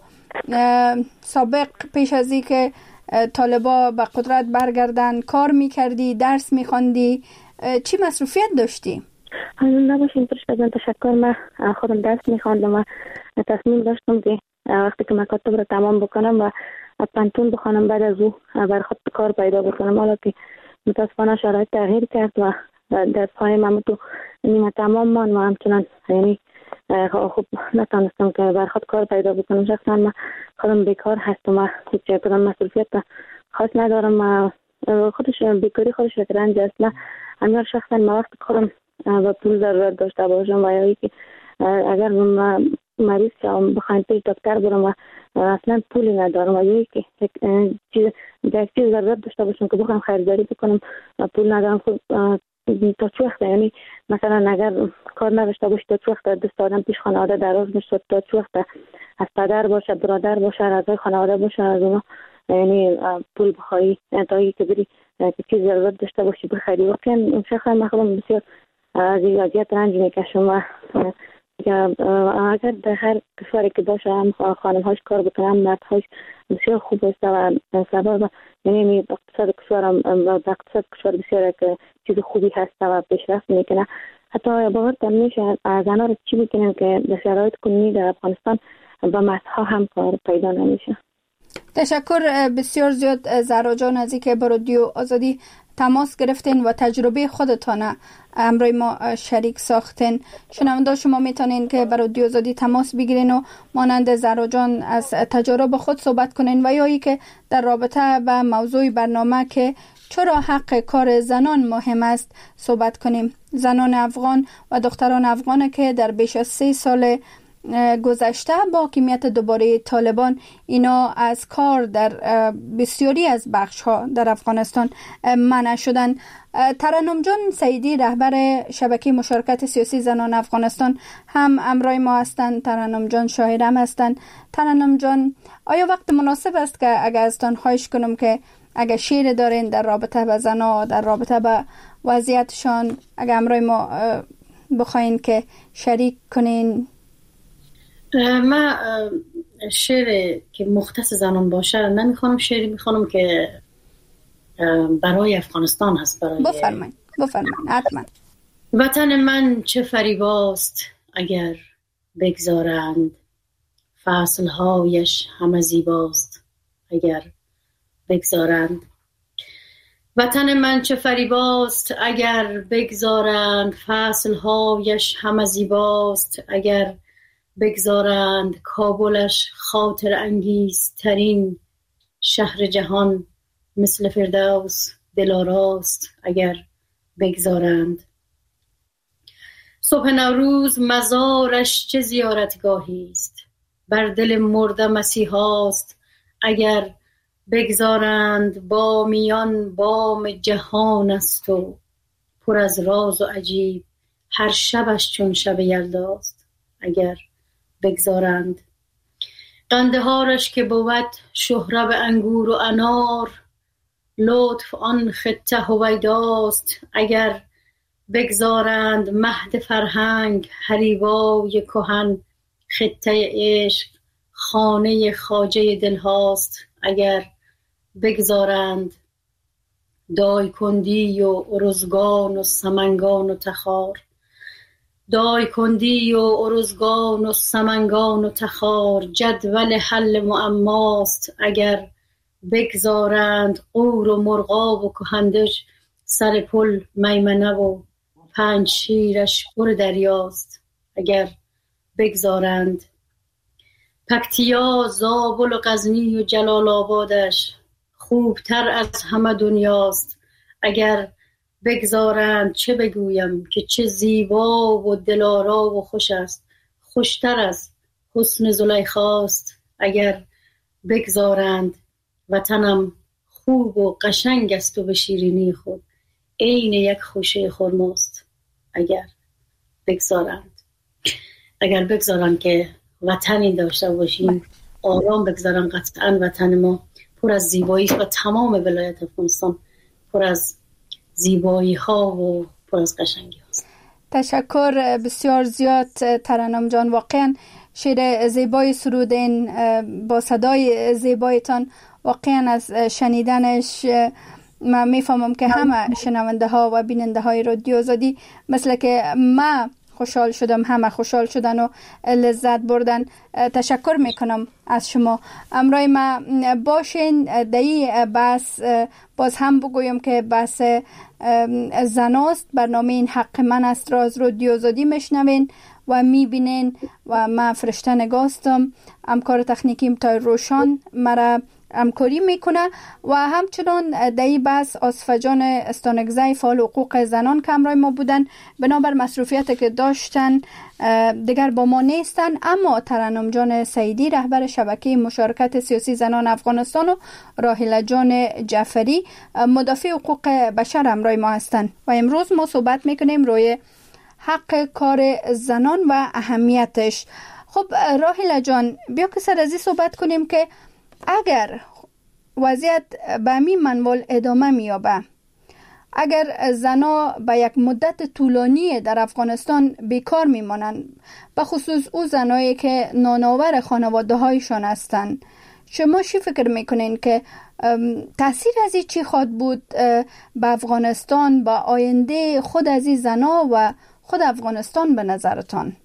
سابق پیش از اینکه طالبا به قدرت برگردن کار میکردی، درس میخوندی، چی مصروفیت داشتی؟ نباشین فرشته جان، تشکر. من خودم درس میخوندم و تصمیم داشتم که وقتی که مکاتب رو تمام بکنم و پانتون بخوانم بعد از او بر خود کار پیدا بکنم، حالا که متاسفانه شرایط تغییر کرد و درس های من تو نیمه تمام من و همچنان یعنی خب نتونستم که بر خود کار پیدا بکنم. شخصا من خودم بیکار هستم و هیچ کدام مسئولیت خاص ندارم. خودش بیکاری خودش یک رنج است. من اگر شخصا من وقت خودم و پول ضرورت داشته باشم و یا که اگر من مریض شم بخوایم پیش دکتر برم و اصلا پولی ندارم و یا که یک چیز ضرورت داشته باشم که بخوام خریداری بکنم و پول ندارم، خب تا چه وقت یعنی مثلا اگر کار نداشته باشی تا چه وقت دست آدم پیش خانواده دراز میشه، تا چه وقت از پدر باشه، برادر باشه، اعضای خانواده باشه از اونا یعنی پول بخوایی تا اینکه بری چیز ضرورت داشته باشی بخری. واقعا اون شخصا من خودم بسیار از اذیت رنج میکشم و اگر در هر کشوری که باشه هم خانم هاش کار بکنم، مرد هاش بسیار خوب است و سبب یعنی اقتصاد کشور هم اقتصاد کشور بسیار که چیز خوبی هست و پیشرفت میکنه. حتی باورتان میشه زنها رو چی میکنن که در شرایط کنونی در افغانستان با مردها هم کار پیدا نمیشه. تشکر بسیار زیاد زهرا جان از اینکه با رادیو آزادی تماس گرفتین و تجربه خودتان همراه ما شریک ساختین. شنونده شما میتونین که با رادیو آزادی تماس بگیرین و مانند زهرا جان از تجربه خود صحبت کنین و یا ای که در رابطه با موضوع برنامه که چرا حق کار زنان مهم است صحبت کنیم. زنان افغان و دختران افغان که در بیش از 3 سال گذشته با حاکمیت دوباره طالبان اینا از کار در بسیاری از بخش ها در افغانستان منع شدن. ترنم جان سیدی رهبر شبکه مشارکت سیاسی زنان افغانستان هم همراه ما هستند. ترنم جان شاعرم هستند. ترنم جان آیا وقت مناسب است که اگر ازتان خواهش کنم که اگر شعر دارین در رابطه با زنان، در رابطه با وضعیتشان، اگر همراه ما بخواین که شریک کنین؟ من شعر که مختص زنان باشه نمیخوانم، شعری میخوانم که برای افغانستان هست. برای بفرمایید حتما. وطن من چه فریباست اگر بگذارند، فصلهایش همه زیباست اگر بگذارند. وطن من چه فریباست اگر بگذارند، فصلهایش همه زیباست اگر بگذارند. کابلش خاطر انگیز ترین شهر جهان، مثل فردوس دلاراست اگر بگذارند. صبح نوروز مزارش چه زیارتگاهی است، بر دل مرده مسیحاست اگر بگذارند. با میان بام جهان است و پر از راز و عجیب، هر شبش چون شب یلداست اگر بگذارند. قندهارش که بود شهره به انگور و انار، لطف آن خطه هویداست اگر بگذارند. مهد فرهنگ هریوای کهن، خطه عشق خانه خواجه دلهاست اگر بگذارند. دای کندی و ارزگان و سمنگان و تخار، دای کندی و ارزگان و سمنگان و تخار، جدول حل معماست اگر بگذارند. قور و مرغاب و کهندج سر پل میمنه و 5 شیرش پر دریاست اگر بگذارند. پکتیا، زابل و غزنی و جلال آبادش خوبتر از همه دنیاست اگر بگذارند. چه بگویم که چه زیبا و دلارا و خوش است، خوشتر از حسن زلیخاست اگر بگذارند. وطنم خوب و قشنگ است و به شیرینی خود عین یک خوشه خرماست اگر بگذارند. اگر بگذارند که وطنی داشته باشیم، آرام بگذارن، قطعا وطن ما پر از زیبایی و تمام ولایت افغانستان پر از زیبایی ها و پر از قشنگی هست. تشکر بسیار زیاد ترنم جان، واقعا شعر زیبای سرودین با صدای زیبایتان، واقعا از شنیدنش من میفهمم که همه شنونده ها و بیننده های رادیو آزادی مثل که ما خوشحال شدم، همه خوشحال شدن و لذت بردن. تشکر میکنم از شما. امروز ما باشین دایی بحث باز هم بگویم که بحث زناست. برنامه این حق من است را از رادیو آزادی میشنوین و میبینین و من فرشته نگاستم. همکار تکنیکیم تا روشان مرا همکاری میکنه و همچنان دایی بس آصفه جان استانگزی فعال حقوق زنان که همراه ما بودن، بنابر مصروفیت که داشتن دیگر با ما نیستن، اما ترنم جان سعیدی رهبر شبکه مشارکت سیاسی زنان افغانستان و راحله جان جعفری مدافع حقوق بشر همراه ما هستن و امروز ما صحبت میکنیم روی حق کار زنان و اهمیتش. خب راحله جان، بیا که سر ازی صحبت کنیم که اگر وضعیت به همین منوال ادامه میابه، اگر زنا به یک مدت طولانی در افغانستان بیکار میمانند، به خصوص او زنایی که نانآور خانواده هایشان هستند، شما چی فکر میکنین که تاثیر از این چی خواهد بود به افغانستان، به آینده خود از این زنا و خود افغانستان به نظرتان؟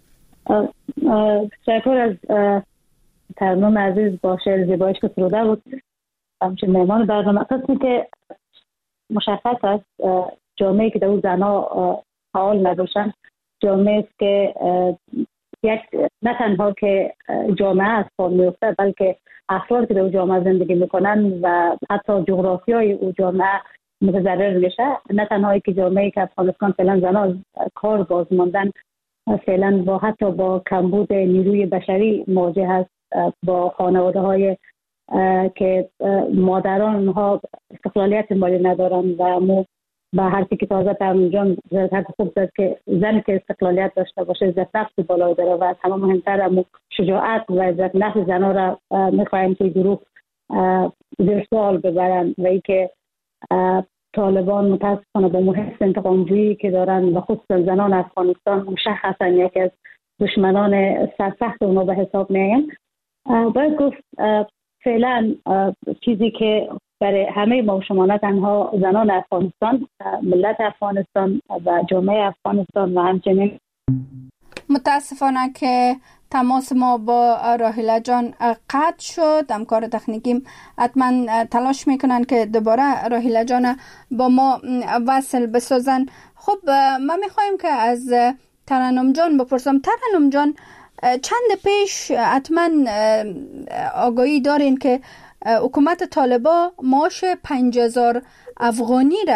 تشکر از ترنم عزیز با شعر زیبایش که سروده بود. همچنین مهمان برنامه قسمی که مشخص است جامعه که در اون زنا فعال نباشن جامعه است که یک نه تنها که جامعه از پا میفته، بلکه افراد که در اون جامعه زندگی میکنن و حتی جغرافیای اون جامعه متضرر میشه. نه تنها که جامعه که افغانستان فعلا زنا کار باز ماندن، فعلا با حتی با کمبود نیروی بشری مواجه هست، با خانواده های که مادران اونها استقلالیت مالی ندارن و مو به حرفی که تازه ترنم جان خوب زد که زنی که استقلالیت داشته باشه عزت نفس بالای داره و از همه مهمتر شجاعت و عزت نفس زنها را میخوایم که گروه زیر سوال ببرن و ای که طالبان متاسفانه با محض انتقامجویی که دارن و خصوصا زنان افغانستان مشخصا یکی از دشمنان سرسخت اونا به حساب میایم. باید گفت فعلا چیزی که برای همه ما شما نه تنها زنان افغانستان، ملت افغانستان و جامعه افغانستان و همچنین متاسفانه که تماس ما با راحله جان قطع شد. همکار تکنیکیم حتما تلاش میکنن که دوباره راحله جان با ما وصل بسازن. خب ما میخوایم که از ترنم جان بپرسم. ترنم جان، چند پیش حتما آگاهی دارین که حکومت طالبان معاش 5000 افغانی را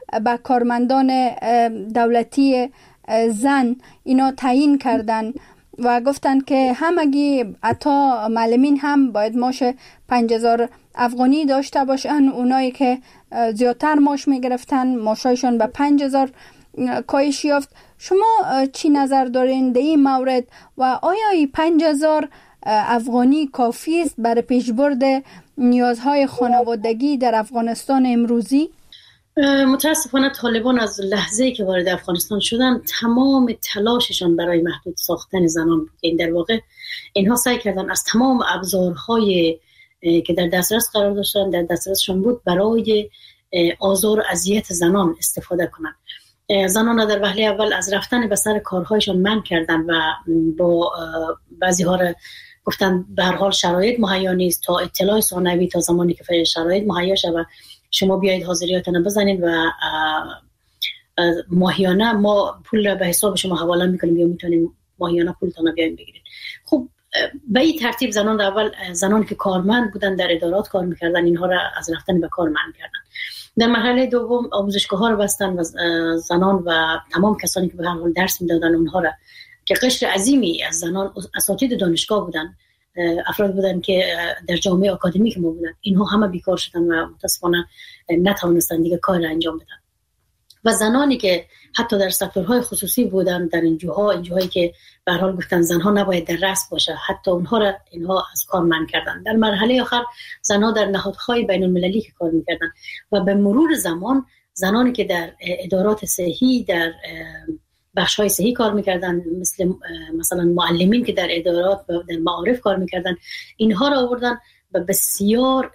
به کارمندان دولتی زن اینا تعیین کردن و گفتن که همگی حتی معلمین هم باید معاش 5000 افغانی داشته باشن. اونایی که زیادتر معاش میگرفتن معاششون به 5000 کاهش یافت. شما چی نظر دارین در این مورد و آیا این 5000 افغانی کافی است برای پیشبرد نیازهای خانوادگی در افغانستان امروزی؟ متاسفانه طالبان از لحظه‌ای که وارد افغانستان شدن تمام تلاششان برای محدود ساختن زنان بود. این در واقع اینها سعی کردن از تمام ابزارهای که در دسترس قرار داشتن در دسترسشان بود برای آزار و اذیت زنان استفاده کنند. زنان در وهله اول از رفتن به سر کارهایشان منع کردن و با بعضی ها را گفتن به هر حال شرایط مهیا نیست تا اطلاع ثانوی تا زمانی که شرایط مهیا شود شما بیایید حاضریاتون بزنید و ماهیانه ما پول را به حساب شما حواله میکنیم یا میتونیم ماهیانه پولتون بیاین بگیرید. خب به این ترتیب زنان را اول زنان که کارمند بودن در ادارات کار میکردن اینها را از رفتن به کار منع کردن. در مرحله دوم آموزشگاه ها رو بستن و زنان و تمام کسانی که به هر حال درس میدادن اونها را که قشر عظیمی از زنان اساتید دانشگاه بودن، افراد بودن که در جامعه آکادمیک ما بودن، اینها همه بیکار شدن و متاسفانه نتوانستن دیگه کار انجام بدن. و زنانی که حتی در سکتورهای خصوصی بودن در اینجاهایی که به هر حال گفتن زنها نباید در رأس باشه، حتی اینها از کار منع کردن. در مرحله آخر زنها در نهادهای بین المللی که کار میکردن و به مرور زمان زنانی که در ادارات صحی در بخش‌های صحی کار میکردن مثلا معلمین که در ادارات و در معارف کار میکردن اینها را آوردن و بسیار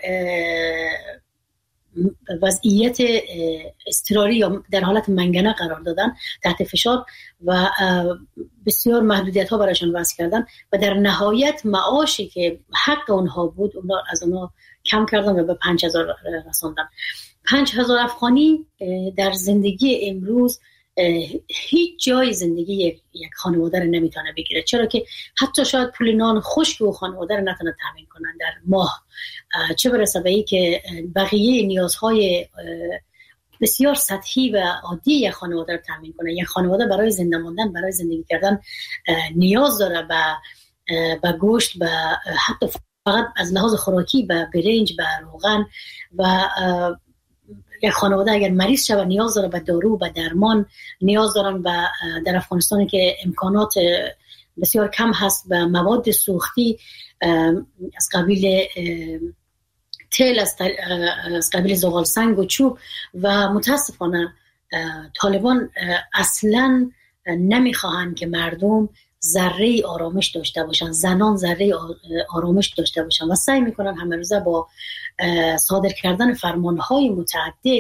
وضعیت اضطراری یا در حالت منگنه قرار دادن، تحت فشار و بسیار محدودیت ها برایشان وضع کردن و در نهایت معاشی که حق اونها بود از اونها کم کردن و به 5000 رساندن. 5000 افغانی در زندگی امروز هیچ جای زندگی یک خانواده رو نمیتونه بگیره، چرا که حتی شاید پول نان خشک و خانواده رو نتونه تامین کنن در ماه، چه برسه به این که بقیه نیازهای بسیار سطحی و عادی یک خانواده رو تامین کنه. یک خانواده برای زنده ماندن، برای زندگی کردن نیاز داره به گوشت، به حتی فقط از لحاظ خوراکی به برنج، به روغن و یک خانواده اگر مریض شود نیاز داره به دارو، به درمان، نیاز دارن در افغانستان که امکانات بسیار کم هست به مواد سوختی از قبیل تیل، از قبیل زغال سنگ و چوب. و متاسفانه طالبان اصلا نمیخواهند که مردم ذره آرامش داشته باشن، زنان ذره آرامش داشته باشن و سعی میکنن همه روزه با صادر کردن فرمانهای متعدد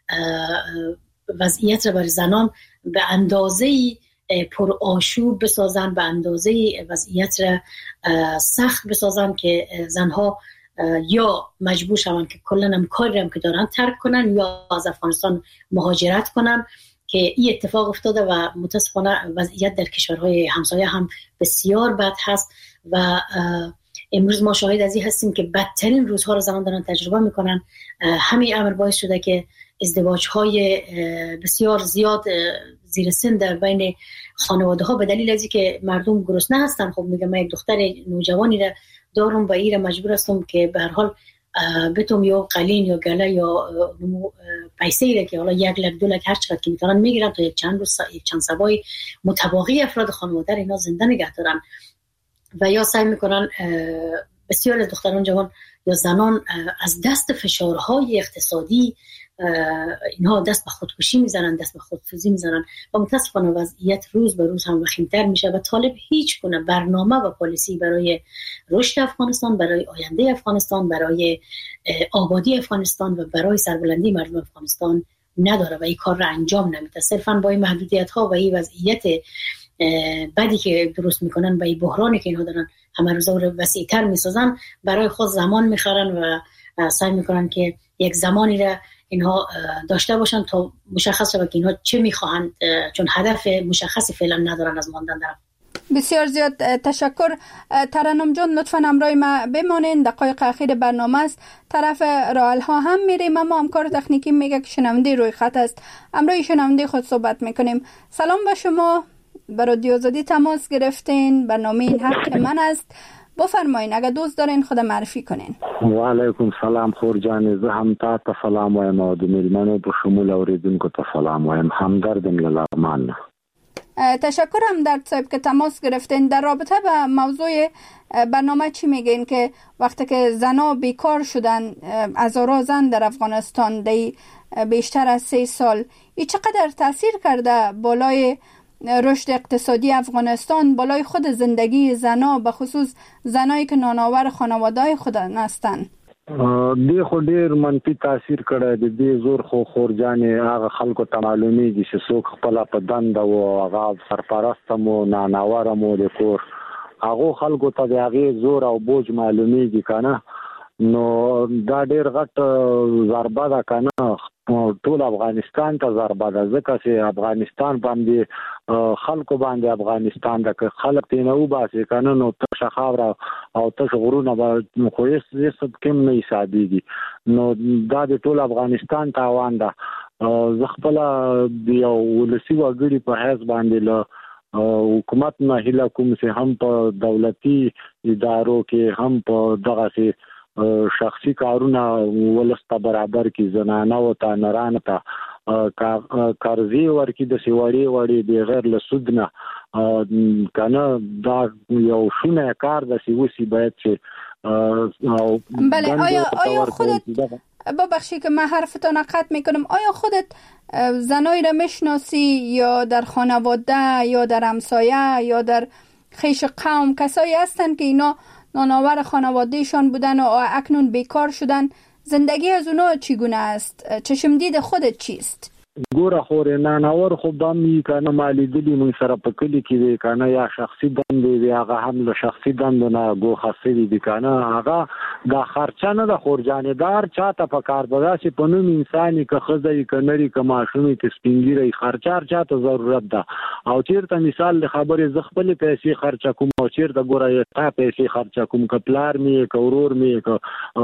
وضعیت را برای زنان به اندازه‌ای پر آشوب بسازن، به اندازه‌ای وضعیت را سخت بسازن که زنها یا مجبور شوند که کلا هم کاری هم که دارن ترک کنن یا از افغانستان مهاجرت کنن، که این اتفاق افتاده و متاسفانه وضعیت در کشورهای همسایه هم بسیار بد هست و امروز ما شاهد از این هستیم که بدترین روزها رو زنان دارن تجربه میکنن. همین امر باعث شده که ازدواج‌های بسیار زیاد زیر سن در بین خانواده ها به دلیل از اینکه مردم گرسنه هستن. خب میگم من یک دختر نوجوانی را دارم و این مجبور هستم که به هر حال بتوم یا قلین یا گله یا پیسه ایره که حالا 1 لک 2 لک هر چقدر که میتونن میگیرن تا یک چند سبای متباقی افراد خانواده اینا زنده نگه دارن و یا سعی میکنن بسیار از دختران جوان یا زنان از دست فشارهای اقتصادی اینها دست به خودکشی میزنن، دست به خودسوزی میزنن و متاسفانه وضعیت روز به روز هم وخیمتر میشه و طالب هیچ گونه برنامه و پالیسی برای رشد افغانستان، برای آینده افغانستان، برای آبادی افغانستان و برای سربلندی مردم افغانستان نداره و این کار را انجام نمیده. صرفا با این محدودیت ها و این وضعیت بعدی که درست میکنن و این بحرانی که اینها دارن همه روزا رو وسیع‌تر میسازن، برای خود زمان میخرن و سعی میکنن که یک زمانی را اینها داشته باشن تا مشخص شود که اینها چه میخواهند، چون هدف مشخصی فعلا ندارن از ماندن در. بسیار زیاد تشکر. ترنم جان لطفاً همراه ما بمانین، دقایق اخیر برنامه است. طرف راهل ها هم میریم اما همکار تکنیکی میگه که شنونده روی خط است. همراه شنونده خود صحبت میکنیم. سلام به شما، به رادیو آزادی تماس گرفتین، برنامه این حق من است. بفرمایین اگر دوست دارین خود معرفی کنین. و علیکم سلام خور جان، زه هم تا سلام وایم او د میلمنو په شمول اوریدونکو ته سلام وایم. همدردم له لغمان. تشکر همدرد صاحب که تماس گرفتین. در رابطه به موضوع برنامه چی میگین که وقتی که زنا بیکار شدن، هزاران زن در افغانستان دی بیشتر از 3 سال، این چقدر تاثیر کرده بالای رشد اقتصادی افغانستان، بالای خود زندگی زنا، به خصوص زنایی که نانآور خانواده‌های خود هستند؟ دی خو ډیر منفي تاثیر کړی دی. د زور خو خورجانې هغه خلکو ته معلومیږي چې څوک خپل په دنده او هغه سرپرست مو ناناوره مو د کور، هغه خلکو ته د هغې زور او بوج معلومیږي کنه. نو دا ډیر غټ ضربه ده کنه، ټول افغانستان ته ضربه ده، ځکه چې افغانستان باندې خلکو باندې افغانستان د خلک ته نه وباسي کنه، نو تشه خاوره او تشه غرونه به خو هیڅ کم نه حسابېږي. نو دا د ټول افغانستان تاوان ده. زه خپله د یو ولسي وګړي په حیث باندې له حکومت نه هیله کوم چې هم په دولتي ادارو کې هم په دغسې شخصي کارونه ولسته برابر کی، زنانه او ته نرانه ته قرضې ورکړي د وړې د غیر له سود نه کنه. دا یو شونه کار د سیوسی باید چې بله. آیا خودت ببخشی که من حرفتان قطع میکنم، آیا خودت زنایی را میشناسی یا در خانواده یا در همسایه یا در خیش قوم کسایی هستن که اینا نانآور خانوادهشان بودن و اکنون بیکار شدن؟ زندگی از اونا چگونه است؟ چشمدید خودت چیست؟ ګوره خورې ناناور خو به مې کنه مالیدلي موږ سره په کلي کې دی کنه، یا شخصي دندې دی هغه هم له شخصي دندو نه ګوښه سوي دي کنه. هغه دا خرچه نه ده خورجانېدار چاته په کار به داسې په نوم انسان که ښځه یې که نر یې که ماشوم یې که سپین ږیری خرچه هر چاته ضرورت ده. او چېرته مثال د خبرې زه خپلې پیسې خرچه کوم او چېرته ګوره تا پیسې خرچه کوم، که پلار مې که ورور مې که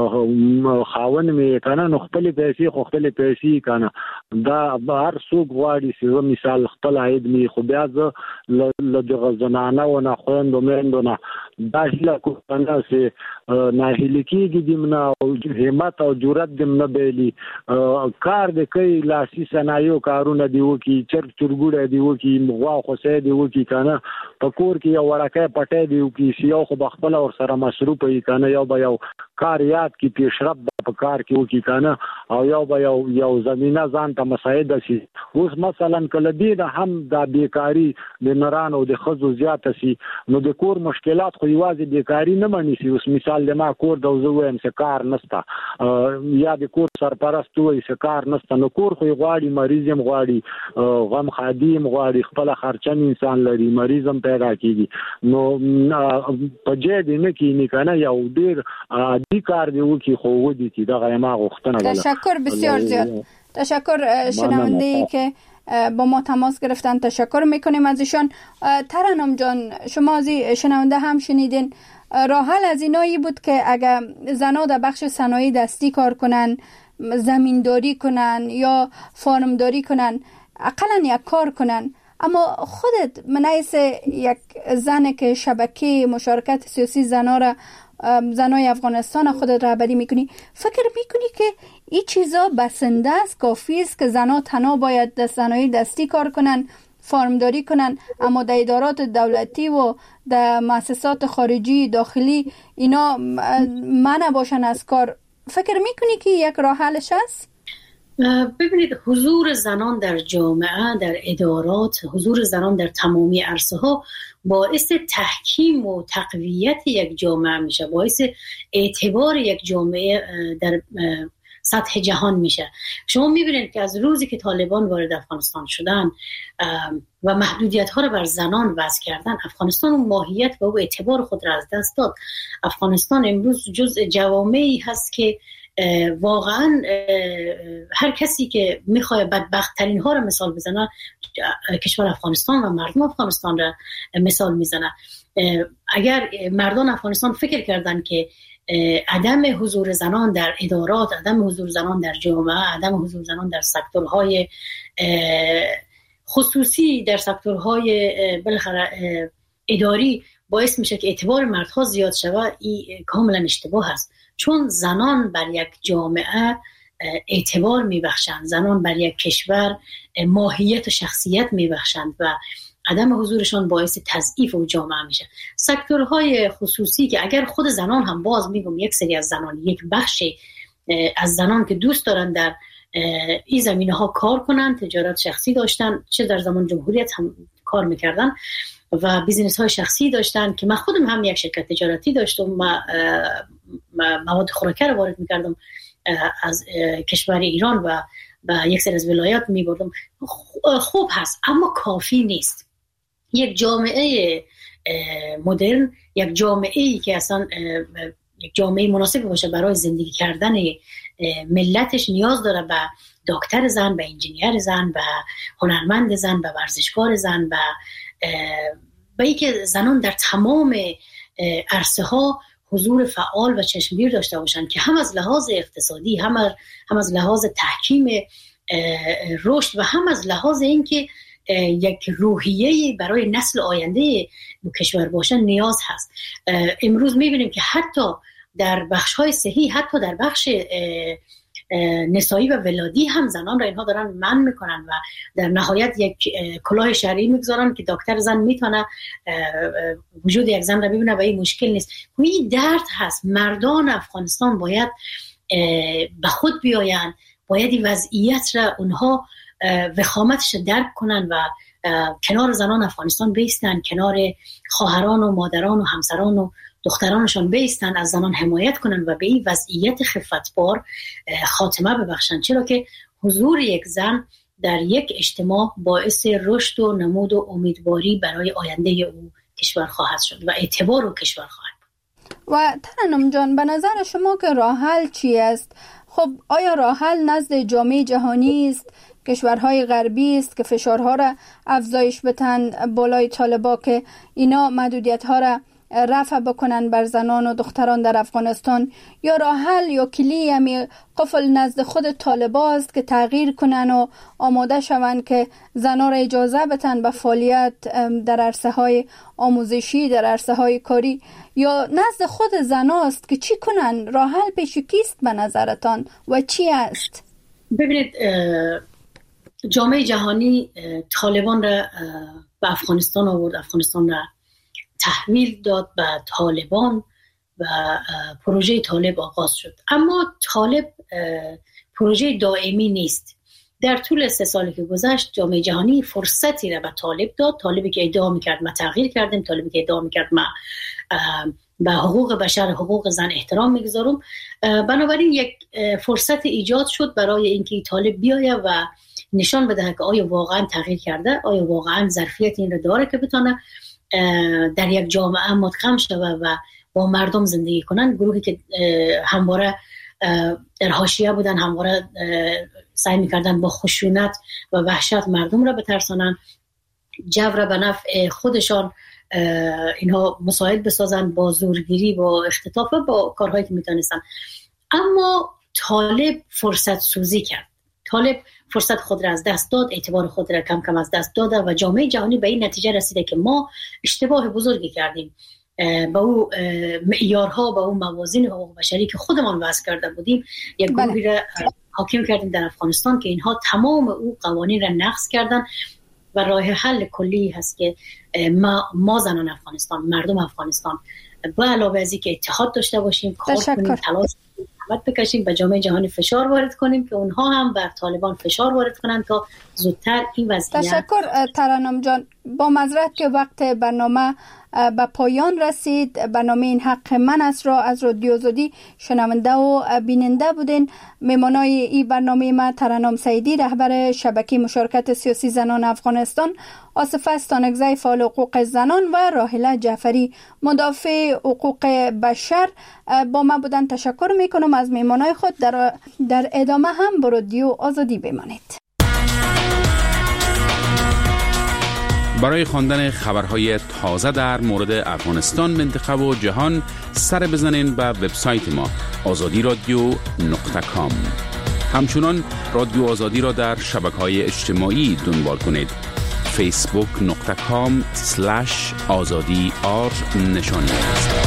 خاوند مې کنه، نو خپلې پیسې خو خپلې پیسې کنه. دا هر څوک غواړي چې زه مثال خپل عاید مې، خو بیا زه له دغه زنانهو نه خویندو میندو نه دا هیله کوم کنه چې ناهیلي کېږي دې نه او همت او جرأت دې نه بایلي. کار دې کوي، لاسي صنایعو کارونه دې وکړي، چرګ چرګوړی دې وکړي، غوا خوسی دې وکړي کنه، په کور کې یو وړکی پټی دې وکړي چې یو خو به خپله ورسره مصروف وي کنه، یو به یو کار یاد کړي، پیشرفت به په کار کې وکړي کنه، او یو به یو زمینه ځان ته مساعده شي. اوس مثلا کله دې نه هم دا بیکاري د نرانو او د ښځو زیاته شي، نو د کور مشکلات خو یوازې بیکاري نه منیسي. اوس مثال د ما کور د زه وایم چې کار نشته، یا د کور سرپرست وایي چې کار نشته، نو کور خو یې غواړي، مریض هم غواړي، غم خادي هم غواړي، خپله خرچن انسان لري، مریض هم پیدا کېږي. نو په جای دې نه کښېني که نه، یو ډېر عادي کار دې وکړي خو ودې کړي. دغه یما غوښتنه ده. تشکر بسیار زیاد. تشکر شنونده‌ای که با ما تماس گرفتن، تشکر میکنیم از ایشان. ترنم جان، شما از شنونده هم شنیدین، راه حل از اینایی بود که اگر زنها در بخش صنایع دستی کار کنن، زمینداری کنن یا فارمداری کنن، اقلا یک کار کنن. اما خودت من حیث یک زن که شبکه مشارکت سیاسی زنای افغانستان خودت رهبری میکنی، فکر میکنی که این چیزا بسنده است، کافی است که زنها تنها باید در صنایع دستی کار کنن، فارمداری کنن، اما در ادارات دولتی و در مؤسسات خارجی داخلی اینا منع باشن از کار؟ فکر میکنی که یک راه حلش است؟ ببینید، حضور زنان در جامعه، در ادارات، حضور زنان در تمامی عرصه ها باعث تحکیم و تقویت یک جامعه میشه، باعث اعتبار یک جامعه در سطح جهان میشه. شما میبینید که از روزی که طالبان وارد افغانستان شدن و محدودیت ها را بر زنان وضع کردن، افغانستان و ماهیت و اعتبار خود را از دست داد. افغانستان امروز جزء جوامعی هست که واقعا هر کسی که میخواد بدبخت ترین ها رو مثال بزنه کشور افغانستان و مردم افغانستان را مثال میزنه. اگر مردم افغانستان فکر کردن که عدم حضور زنان در ادارات، عدم حضور زنان در جامعه، عدم حضور زنان در سکتورهای خصوصی، در سکتورهای بالاخره اداری باعث میشه که اعتبار مردها زیاد شود، این کاملا اشتباه است. چون زنان بر یک جامعه اعتبار میبخشند، زنان بر یک کشور ماهیت و شخصیت میبخشند و عدم حضورشان باعث تضعیف و جامعه میشه. سکتورهای خصوصی که اگر خود زنان هم، باز میگم یک سری از زنان، یک بخش از زنان که دوست دارن در این زمینه ها کار کنن، تجارت شخصی داشتن، چه در زمان جمهوریت هم کار میکردن و بیزینس های شخصی داشتن که من خودم هم یک شرکت تجارتی داشتم، مواد خوراکی رو وارد میکردم از کشور ایران و یک سری از ولایات میبردم. خوب هست اما کافی نیست. یک جامعه مدرن، یک جامعه‌ای که اصلا یک جامعه مناسب باشه برای زندگی کردن ملتش، نیاز داره به دکتر زن، به انجینیر زن، به هنرمند زن، به ورزشکار زن، به اینکه زنان در تمام عرصه ها حضور فعال و چشمگیر داشته باشند که هم از لحاظ اقتصادی، هم از لحاظ تحکیم رشد و هم از لحاظ اینکه یک روحیه برای نسل آینده کشور باشن نیاز هست. امروز میبینیم که حتی در بخش‌های صحی، حتی در بخش نسایی و ولادی هم زنان را اینها دارن منع میکنن و در نهایت یک کلاه شرعی میگذارن که دکتر زن میتونه وجود یک زن را ببینه و این مشکل نیست. این درد هست. مردان افغانستان باید به خود بیاین، باید این وضعیت را اونها وخامتش درک کنن و کنار زنان افغانستان بیستن، کنار خواهران و مادران و همسران و دخترانشان بیستن، از زنان حمایت کنن و به این وضعیت خفتبار خاتمه ببخشن، چرا که حضور یک زن در یک اجتماع باعث رشد و نمود و امیدواری برای آینده او کشور خواهد شد و اعتبار او کشور خواهد بود. و ترنم جان، به نظر شما که راه حل چی است؟ خب آیا راه حل نزد جامعه جهانی است، کشورهای غربی است که فشارها را افزایش بدن بالای طالبا که اینا محدودیت‌ها را رفع بکنن بر زنان و دختران در افغانستان، یا راه حل یا کلی همی قفل نزد خود طالبا است که تغییر کنن و آماده شوند که زنان را اجازه بدن به فعالیت در عرصه های آموزشی، در عرصه های کاری، یا نزد خود زنان است که چی کنن؟ راه حل پیش کیست به نظرتان و چی است؟ ببینید، جامعه جهانی طالبان را به افغانستان آورد، افغانستان را تحویل داد به طالبان و پروژه طالب آغاز شد. اما طالب پروژه دائمی نیست. در طول 3 سالی که گذشت جامعه جهانی فرصتی را به طالب داد. طالبی که ادعا میکرد ما تغییر کردیم، طالبی که ادعا میکرد ما به حقوق بشر، حقوق زن احترام میگذارم. بنابراین یک فرصت ایجاد شد برای اینکه طالب بیاید و نشان بده که آیا واقعا تغییر کرده، آیا واقعا ظرفیت این را داره که بتونه در یک جامعه مدغم شود و با مردم زندگی کنن. گروهی که همواره در حاشیه بودن، همواره سعی میکردن با خشونت و وحشت مردم را بترسانن، جو را به نفع خودشان اینها مساعد بسازن با زورگیری، با اختطاف و با کارهایی که میتونستن. اما طالب فرصت سوزی کرد. طالب فرصت خود را از دست داد، اعتبار خود را کم کم از دست داده و جامعه جهانی به این نتیجه رسیده که ما اشتباه بزرگی کردیم. با او معیارها، با او موازین حقوق بشری که خودمان وضع کرده بودیم، یک گروهی را حاکم کردیم در افغانستان که اینها تمام او قوانین را نقض کردن و راه حل کلی هست که ما زنان افغانستان، مردم افغانستان، با علاوه از اینکه اتحاد داشته باشیم، کار کنیم، تلاش بکشیم، به جامعه جهانی فشار وارد کنیم که اونها هم بر طالبان فشار وارد کنن تا زودتر این وضعیت. تشکر ترنم جان. با معذرت که وقت برنامه به پایان رسید. برنامه این حق من است را از رادیو آزادی شنونده و بیننده بودین. مهمانای این برنامه ما ترنم سعیدی، رهبر شبکه مشارکت سیاسی زنان افغانستان، آصفه استانکزی، فعال حقوق زنان و راحله جعفری، مدافع حقوق بشر با ما بودن. تشکر میکنم کدام از میهمانای خود در ادامه هم به رادیو آزادی بمانید. برای خواندن خبرهای تازه در مورد افغانستان، منطقه و جهان سر بزنین به وبسایت ما azadiradio.com. همچنان رادیو آزادی را در شبکه‌های اجتماعی دنبال کنید. facebook.com/azadi_r نشانی است.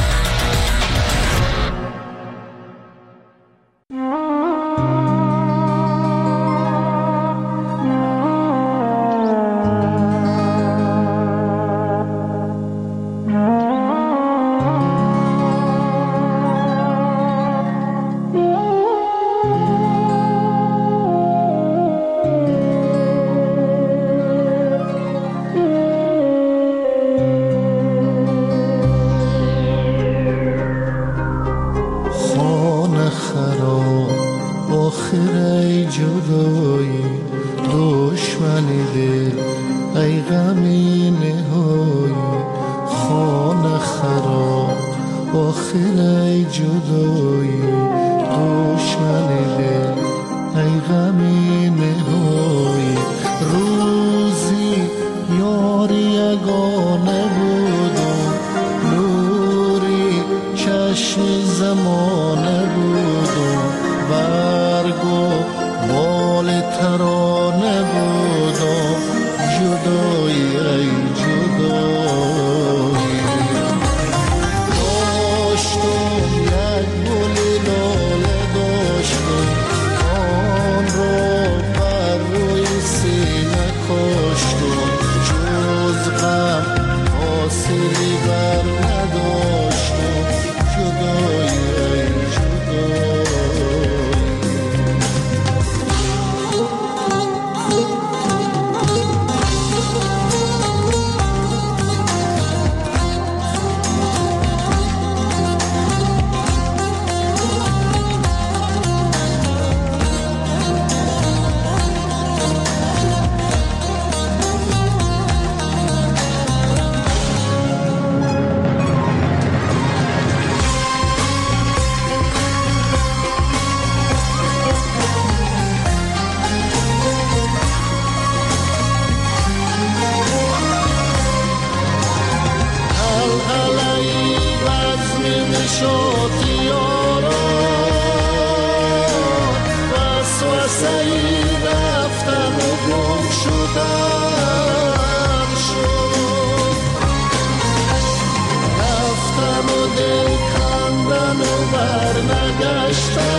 برنگشتن